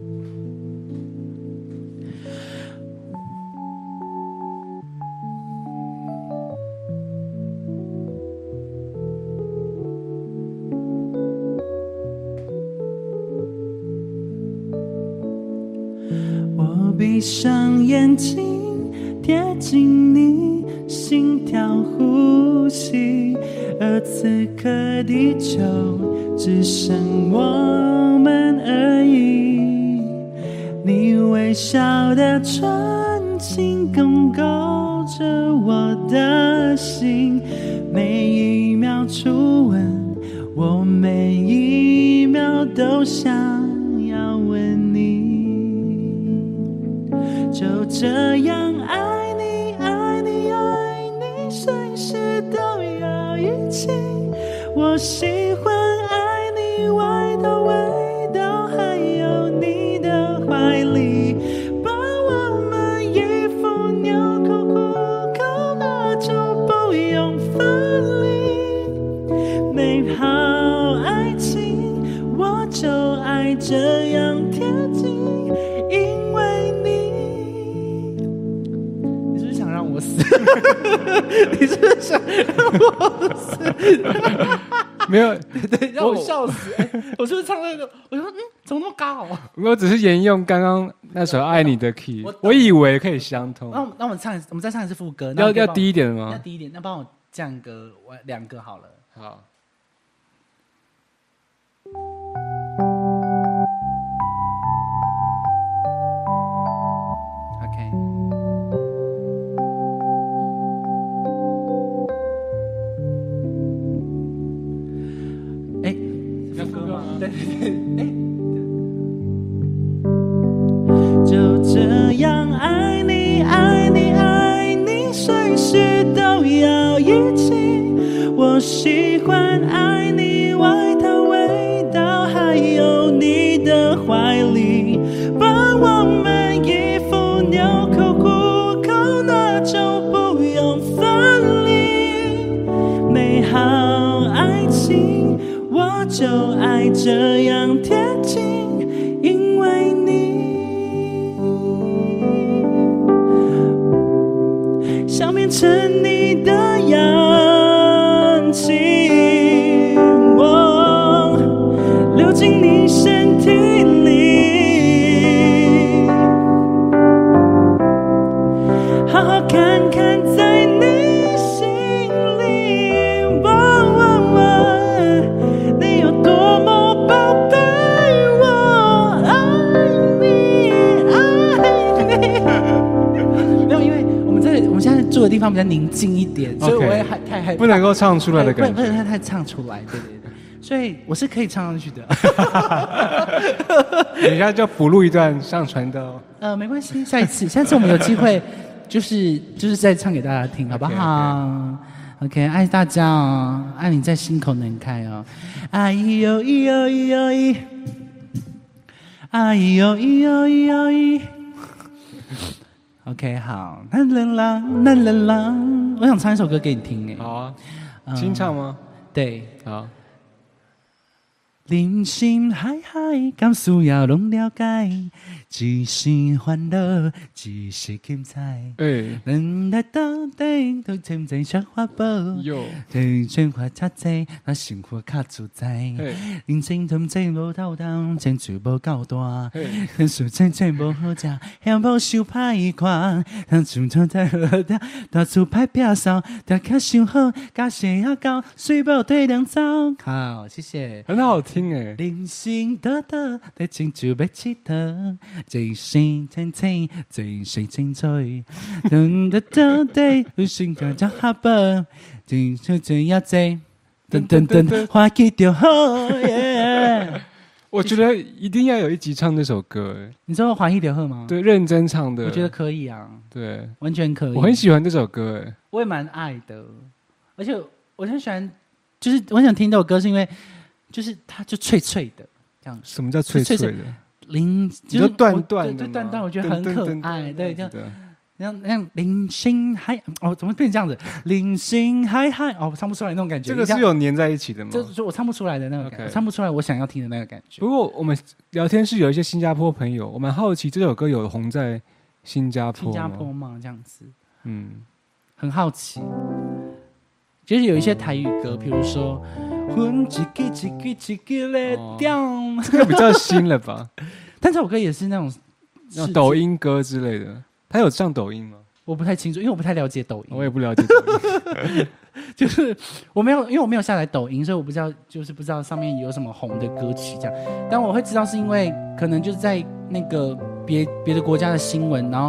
闭上眼睛，贴近你，心跳呼吸，而此刻地球只剩我们而已。你微笑的纯情勾勾着我的心，每一秒初吻，我每一秒都想要吻你，就这样爱你爱你爱你，随时都要一起。我喜欢爱你外套味道，还有你的怀里，把我们衣服纽扣裤扣那就不用分离。美好爱情我就爱这样贴近，因为你你是不是想让我死？你是不是想让我死？ 没有， 对，让我笑死！欸、我是不是唱那个？我说，嗯，怎么那么高、啊？ 我只是沿用刚刚那首《爱你》的 key， 我, 我以为可以相通。 那那我们唱，我们再唱一次副歌。 要要低一点吗？ 要低一点，那帮我降个两个好了。 好。 就这样爱你爱你爱你，随时都要一起。我喜欢爱你外套味道，还有你的怀里，把我们衣服纽扣裤扣那就不用分离。美好爱情我就爱这样贴近，因为你想变成你的氧气，我流进你身体里，好好看看在你心里，哦哦哦，你有多么宝贝，我爱你爱你。没有，因为我们在我们现在住的地方比较宁静一点， okay, 所以我也太害怕， 不能够唱出来的感觉， 不能太唱出来，对对对，所以我是可以唱上去的。 等一下就补录一段上传的哦。 呃，没关系，下一次，下次我们有机会，就是就是再唱给大家听，好不好 ？OK，, okay. okay 爱大家哦，爱你在心口能开哦。哎呦咿呦咿呦咿，哎呦咿呦咿呦咿。OK， 好，啦啦啦啦啦啦，我想唱一首歌给你听诶。 好啊，清唱吗？ 嗯、对， 好。 人生海海，敢需要拢了解，一生烦恼，一世精彩。 哎， 人来到底都添在小花宝，对生活较济，那生活较自在。人生同济无透当，情绪无够大，但是真正无好食，嫌无受歹看。当主头在喝掉，到处歹撇扫，大家想好，假设也高，水无对人走。好，谢谢， 很好听。 人生多多，在情就要佚佗，一生天天，一生精彩。等得到底，有心就叫下班，真就这样子，等等等，欢喜就好。 我觉得一定要有一集唱这首歌。 你知道欢喜就好吗？ 对，认真唱的。 我觉得可以啊， 对， 完全可以。 我很喜欢这首歌，哎， 我也蛮爱的，而且我很喜欢，就是我想听这首歌，是因为。就是它就脆脆的这样。 什么叫脆脆的？ 零就是断断的， 对断断，我觉得很可爱。对，这样，像像零星海哦，怎么变成这样子？零星海海哦，我唱不出来那种感觉。 这个是有粘在一起的吗？ 就是我唱不出来的那个感觉，唱不出来我想要听的那个感觉。 不过我们聊天室有一些新加坡朋友，我蛮好奇这首歌有红在新加坡吗？ 新加坡吗？这样子，嗯，很好奇。就是有一些台语歌，比如说。混一句一句一句来掉， 这个比较新了吧？ 但这首歌也是那种那抖音歌之类的，它有上抖音吗？ 我不太清楚，因为我不太了解抖音。 我也不了解抖音， 就是我没有，因为我没有下载抖音，所以我不知道，就是不知道上面有什么红的歌曲这样。但我会知道是因为可能就是在那个别别的国家的新闻，然后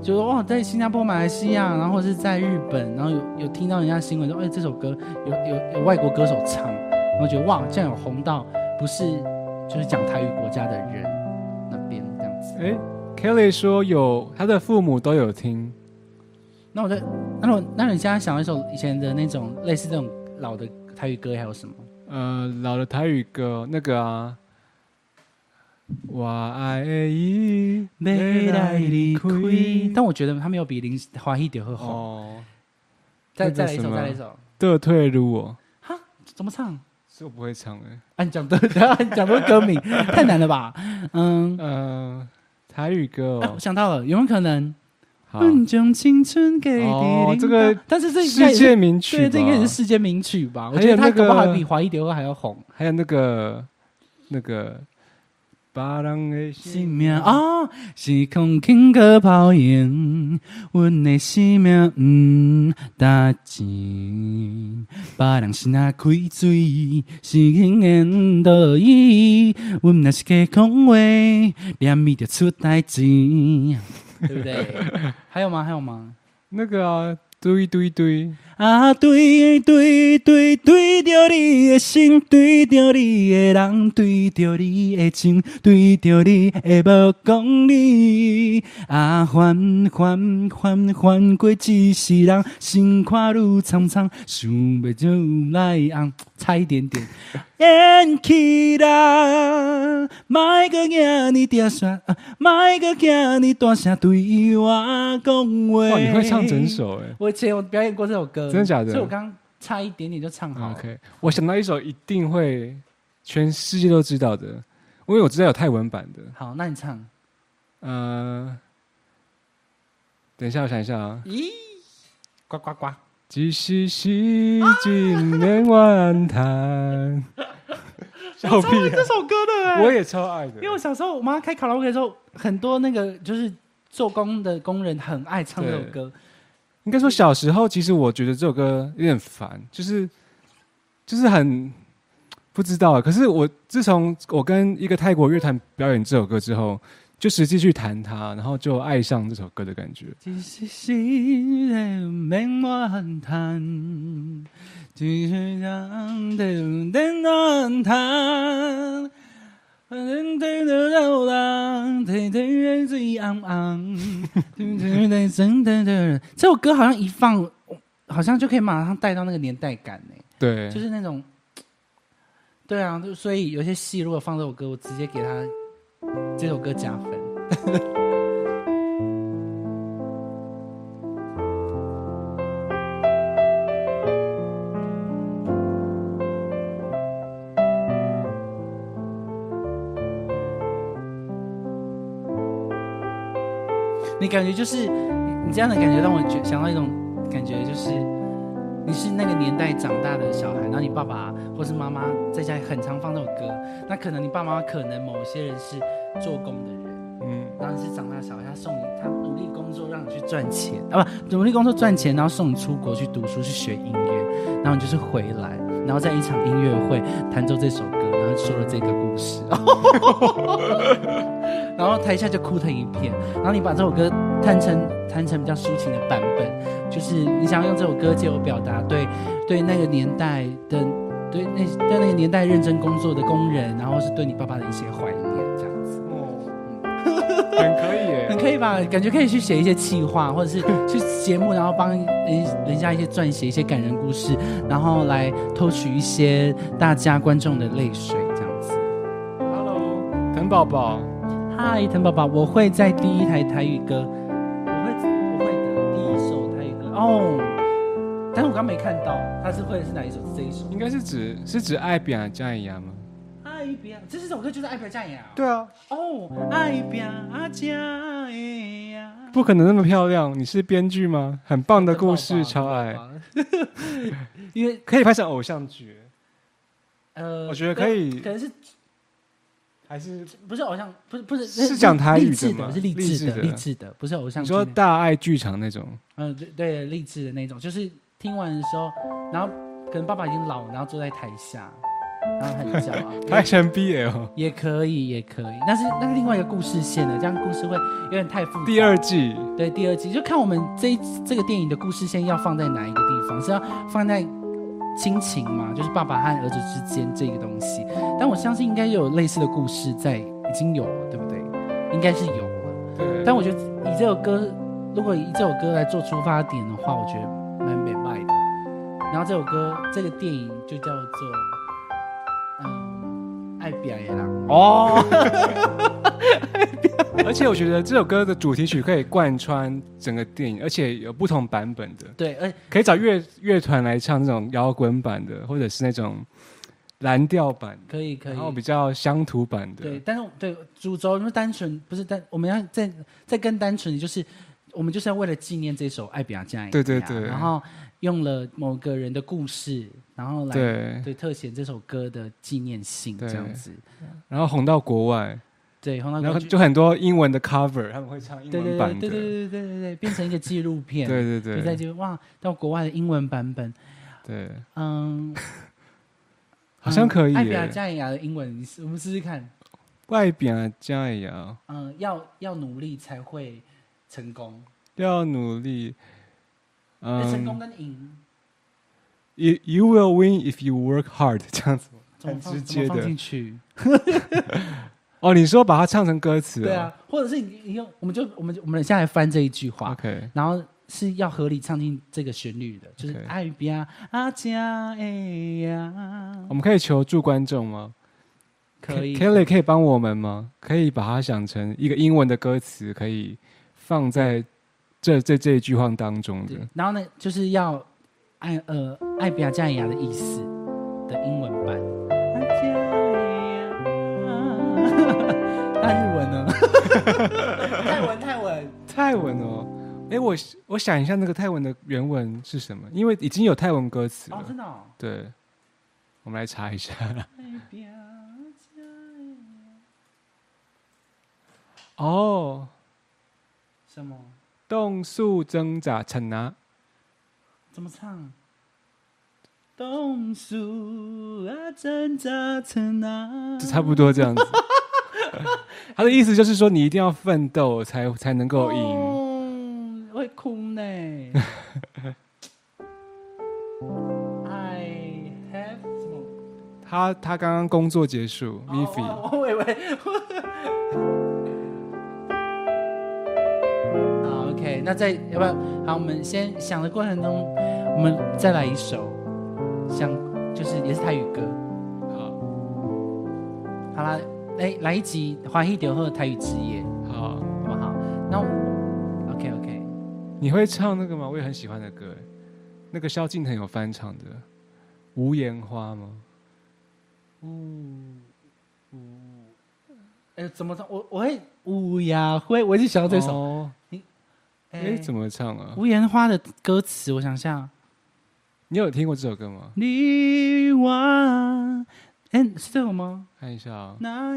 就说哇，在新加坡、马来西亚，然后或是在日本，然后有有听到人家新闻说，哎，这首歌有有有外国歌手唱，然后觉得哇，这样有红到不是就是讲台语国家的人那边这样子。 哎 ，Kelly 说有他的父母都有听。 那我在那我那你现在想一首以前的那种类似这种老的台语歌还有什么？ 呃，老的台语歌那个啊。我爱的伊没来离开， 但我觉得他没有比林华裔点会红。哦，再再来一首，再来一首。 倒退路哦， 哈，怎么唱？ 是我不会唱哎。 啊，你讲的，你讲的歌名太难了吧？嗯呃，台语歌哦， 啊、我想到了，有没有可能？将青春给你。 哦，这个， 但是这世界名曲， 对，这应该是世界名曲吧？我觉得他搞不好比华裔点会还要红。 还有那个，那个。别人的生命啊，是空轻个泡影，阮的生命唔值钱。别人心啊开水，是轻言道义，阮若是假讲话，连咪就出代志，对不对？还有吗？还有吗？ 那个啊。对对对啊，对对对对着你的心，对着你的人，对着你的情，对着你的目光里。啊，缓缓缓缓过一世人，心看愈苍苍，想要就来红，差一点点。演起啦，莫搁惊你大声，莫搁惊你大声对我讲话。 哇，你会唱整首哎！ 我以前有表演过这首歌， 真的假的？ 所以我刚差一点点就唱好了。 OK， 我想到一首一定会全世界都知道的，因为我知道有泰文版的。 好，那你唱。 呃，等一下，我想一下啊。 咦，呱呱呱！ 只是时间连晚谈。 我超爱这首歌的哎、 欸，我也超爱的。 因为我小时候我妈开卡拉 OK 的时候，很多那个就是做工的工人很爱唱这首歌。 应该说小时候，其实我觉得这首歌有点烦，就是就是很不知道。可是我自从我跟一个泰国乐团表演这首歌之后，就实际去弹它，然后就爱上这首歌的感觉。只是心连晚谈。只是让等等等他，等等的流浪，等等人最昂昂，等等等等等等。这首歌好像一放，好像就可以马上带到那个年代感呢。 对， 就是那种，对啊，所以有些戏如果放这首歌，我直接给他这首歌加分。你感觉就是你这样的感觉让我觉想到一种感觉，就是你是那个年代长大的小孩，然后你爸爸或是妈妈在家很常放这首歌，那可能你爸爸妈妈可能某些人是做工的人，嗯，然后你是长大的小孩，他送你，他努力工作让你去赚钱啊，不，努力工作赚钱，然后送你出国去读书去学音乐，然后你就是回来，然后在一场音乐会弹奏这首歌，然后说了这个故事。然后台下就哭成一片，然后你把这首歌弹成弹成比较抒情的版本，就是你想要用这首歌借我表达对对那个年代的对那对那个年代认真工作的工人，然后是对你爸爸的一些怀念，这样子。 哦，很可以耶， 很可以吧？感觉可以去写一些企划，或者是去节目，然后帮人人家一些撰写一些感人故事，然后来偷取一些大家观众的泪水，这样子。 Hello， 腾宝宝。 嗨，腾宝宝，我会在第一台台语歌，我会我会的第一首台语歌哦，但是我刚没看到，他是会的是哪一首？是这一首？ 应该是指是指爱扁加一样吗？ 爱扁，这首歌就是爱扁加一样。 对啊。 哦，爱扁加一样。 不可能那么漂亮，你是编剧吗？很棒的故事，超爱。因为可以拍成偶像剧。呃，我觉得可以， 可能是。 还是不是偶像？不是不是是讲台语的吗？ 是励志的，励志的，不是偶像剧。 你说大爱剧场那种？ 嗯，对对，励志的那种，就是听完的时候，然后可能爸爸已经老了，然后坐在台下， 然后很骄傲， 拍成 B L 也可以，也可以，但是那是另外一个故事线的，这样故事会有点太复杂。 第二季， 对，第二季就看我们这一这个电影的故事线要放在哪一个地方，是要放在亲情嘛，就是爸爸和儿子之间这个东西。但我相信应该有类似的故事在已经有了，对不对？应该是有了。 对。 但我觉得以这首歌，如果以这首歌来做出发点的话，我觉得蛮美卖的。然后这首歌，这个电影就叫做。爱表演啦哦， 而且我觉得这首歌的主题曲可以贯穿整个电影，而且有不同版本的。 对，而可以找乐乐团来唱这种摇滚版的，或者是那种蓝调版， 可以可以， 然后比较乡土版的。 对，但是对主轴因为单纯不是单，我们要再再更单纯，就是我们就是要为了纪念这首《爱比亚加》， 对对对， 然后用了某个人的故事。然后来 对, 对特写这首歌的纪念性这样子， 然后红到国外， 对，红到国外，然后就很多英文的 cover， 他们会唱英文版的， 对对对对对对对，变成一个纪录片， 对对对， 就在就哇到国外的英文版本， 对， 嗯， 好像可以。 爱比亚加雅的英文，我们试试看。 爱比亚加雅， 嗯，要要努力才会成功， 要努力， 嗯，成功跟赢。 You you will win if you work hard， 这样子很直接的。 放进去。 哦，你说把它唱成歌词、哦？ 对啊，或者是你你用，我们就我们我们现在来翻这一句话 ，OK， 然后是要合理唱进这个旋律的，就是爱比亚阿加哎呀。 我们可以求助观众吗？ 可以 ，Kelly 可以帮我们吗？可以把它想成一个英文的歌词，可以放在这这这一句话当中的。 然后呢，就是要。爱呃爱比亚加雅的意思的英文版，那日文呢？泰文泰文泰文哦，哎，我我想一下那个泰文的原文是什么，因为已经有泰文歌词了。 哦，真的、哦？ 对，我们来查一下。哦， 什么？ 动速挣扎成拿。 怎么唱？动数啊，挣扎成啊， 就差不多这样子。他的意思就是说，你一定要奋斗才才能够赢。 哦，会哭呢。I have 什么？ 他他刚刚工作结束 ，Miffy。 我以为。好 ，OK， 那再要不要？好，我们先想的过程中。我们再来一首，像就是也是台语歌。 好， 好啦，哎，来一集《华裔丢后台语之夜》。 好， 好不好？那 OK OK。 你会唱那个吗？我也很喜欢的歌，那个萧敬腾有翻唱的《无言花》吗？ 呜呜，哎，怎么唱？我我会乌鸦会，我一直想到这首。 哦、你哎，怎么唱啊？ 无言花的歌词，我想想。 你有听过这首歌吗？ 你我，哎，是这首吗？ 看一下啊、 哦。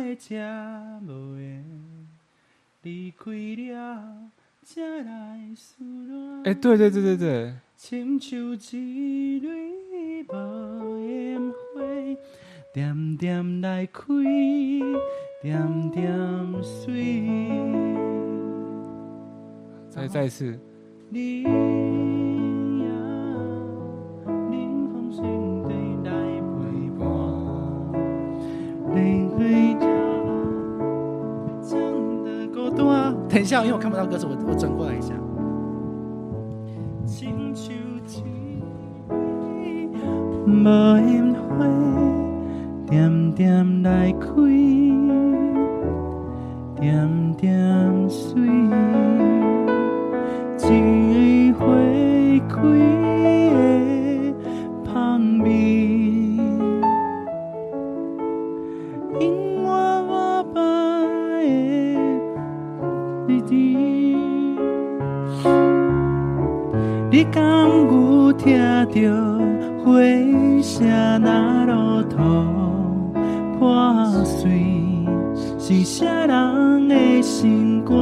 哎，对对对对对。 亲像一蕊无烟花，点点来开，点点碎。 再再一次。 你等一下，因为我看不到歌词，我我转过来一下。亲像一无烟花，点点来开，点点碎，一个花开的香味。你敢有听到花声那落土破碎，是啥人的心肝？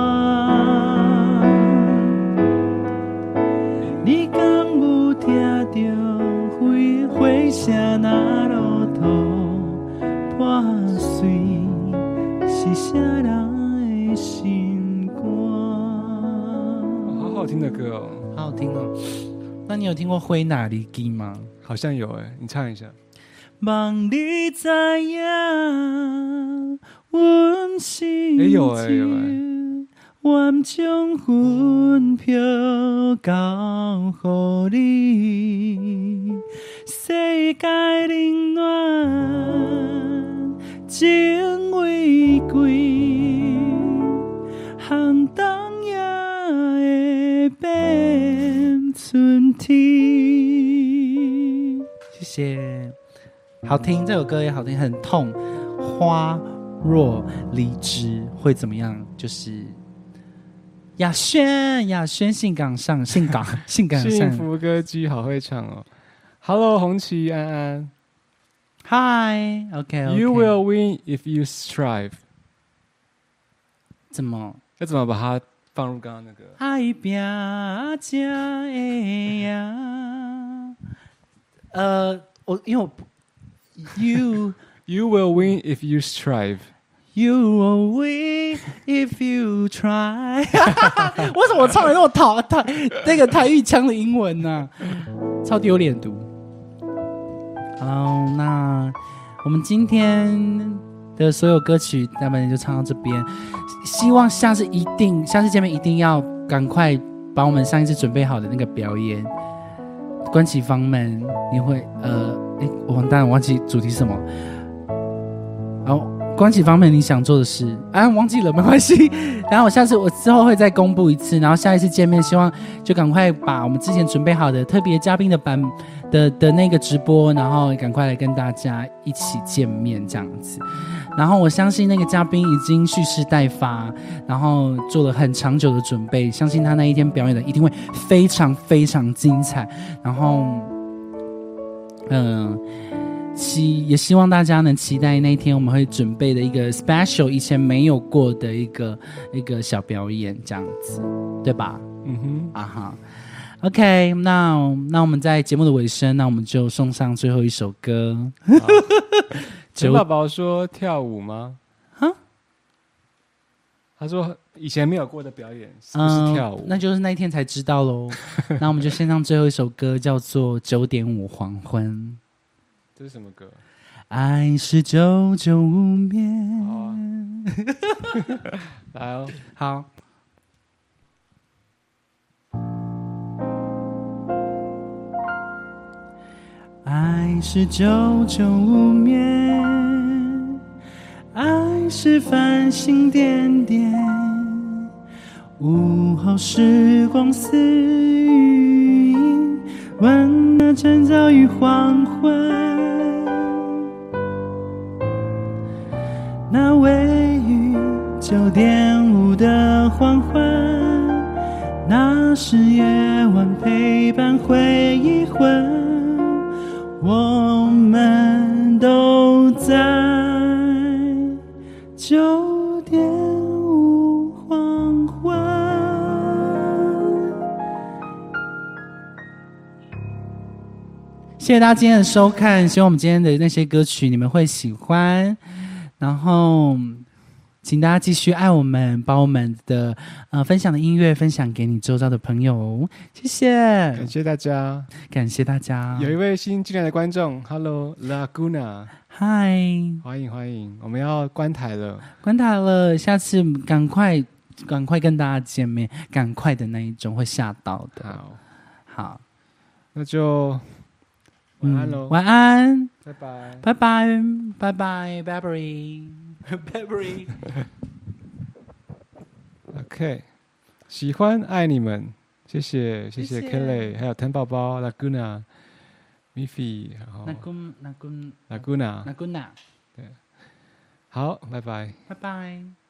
你敢有听到花花声那落土听哦。那你有听过灰哪里基吗？ 好像有哎，你唱一下。 望你知影，阮心哎有哎有哎， 愿将阮票交予你，世界冷暖情为贵，寒冬也会变春天。谢谢。好听，这首歌也好听，很痛。花若离枝会怎么样？就是雅轩，雅轩性感上，性感性感上， 幸福歌姬好会唱哦。Hello， 红旗安安 ，Hi，OK，You、 okay, okay. will win if you strive。 怎么？ 要怎么把它放入刚刚那个？ 爱拼才会赢。呃，我因为我。You you will win if you strive. You will win if you try. 为什么我唱的那么台台那个台语腔的英文呢、啊？超丢脸读。好，那我们今天的所有歌曲，那么就唱到这边。希望下次一定，下次见面一定要赶快把我们上一次准备好的那个表演。关起房门，你会呃。哎，我完蛋了，我忘记主题是什么。然后关起房门，你想做的事，啊，忘记了，没关系。然后我下次我之后会再公布一次，然后下一次见面，希望就赶快把我们之前准备好的特别嘉宾的版的的那个直播，然后赶快来跟大家一起见面这样子。然后我相信那个嘉宾已经蓄势待发，然后做了很长久的准备，相信他那一天表演的一定会非常非常精彩。然后，嗯、呃，期也希望大家能期待那一天我们会准备的一个 special 以前没有过的一个一个小表演，这样子，对吧？嗯哼，啊哈。OK， 那那我们在节目的尾声，那我们就送上最后一首歌。 陈宝宝说跳舞吗？啊？他说以前没有过的表演是不是跳舞？ 嗯、那就是那一天才知道喽。那我们就献上最后一首歌，叫做《九点五黄昏》。 这是什么歌？ 爱是久久无眠。 好啊，来哦， 好。爱是久久无眠，爱是繁星点点，午后时光似雨音，温暖晨早与黄昏。那位于九点五的黄昏，那是夜晚陪伴回忆魂。我们都在九点五黄昏。谢谢大家今天的收看，希望我们今天的那些歌曲你们会喜欢，然后请大家继续爱我们，把我们的呃分享的音乐分享给你周遭的朋友，谢谢， 感谢大家， 感谢大家。 有一位新进来的观众 ，Hello Laguna， 嗨， 欢迎欢迎，我们要关台了， 关台了，下次赶快赶快跟大家见面，赶快的那一种会吓到的。 好， 好， 那就晚安喽、嗯， 晚安， 拜拜， 拜拜，拜拜 ，Burberry。 OK， 喜欢爱你们，谢谢谢谢 Kelly， 还有藤宝宝 Laguna、Miffy， 然后 Laguna Laguna Laguna， 对，好，拜拜， 拜拜。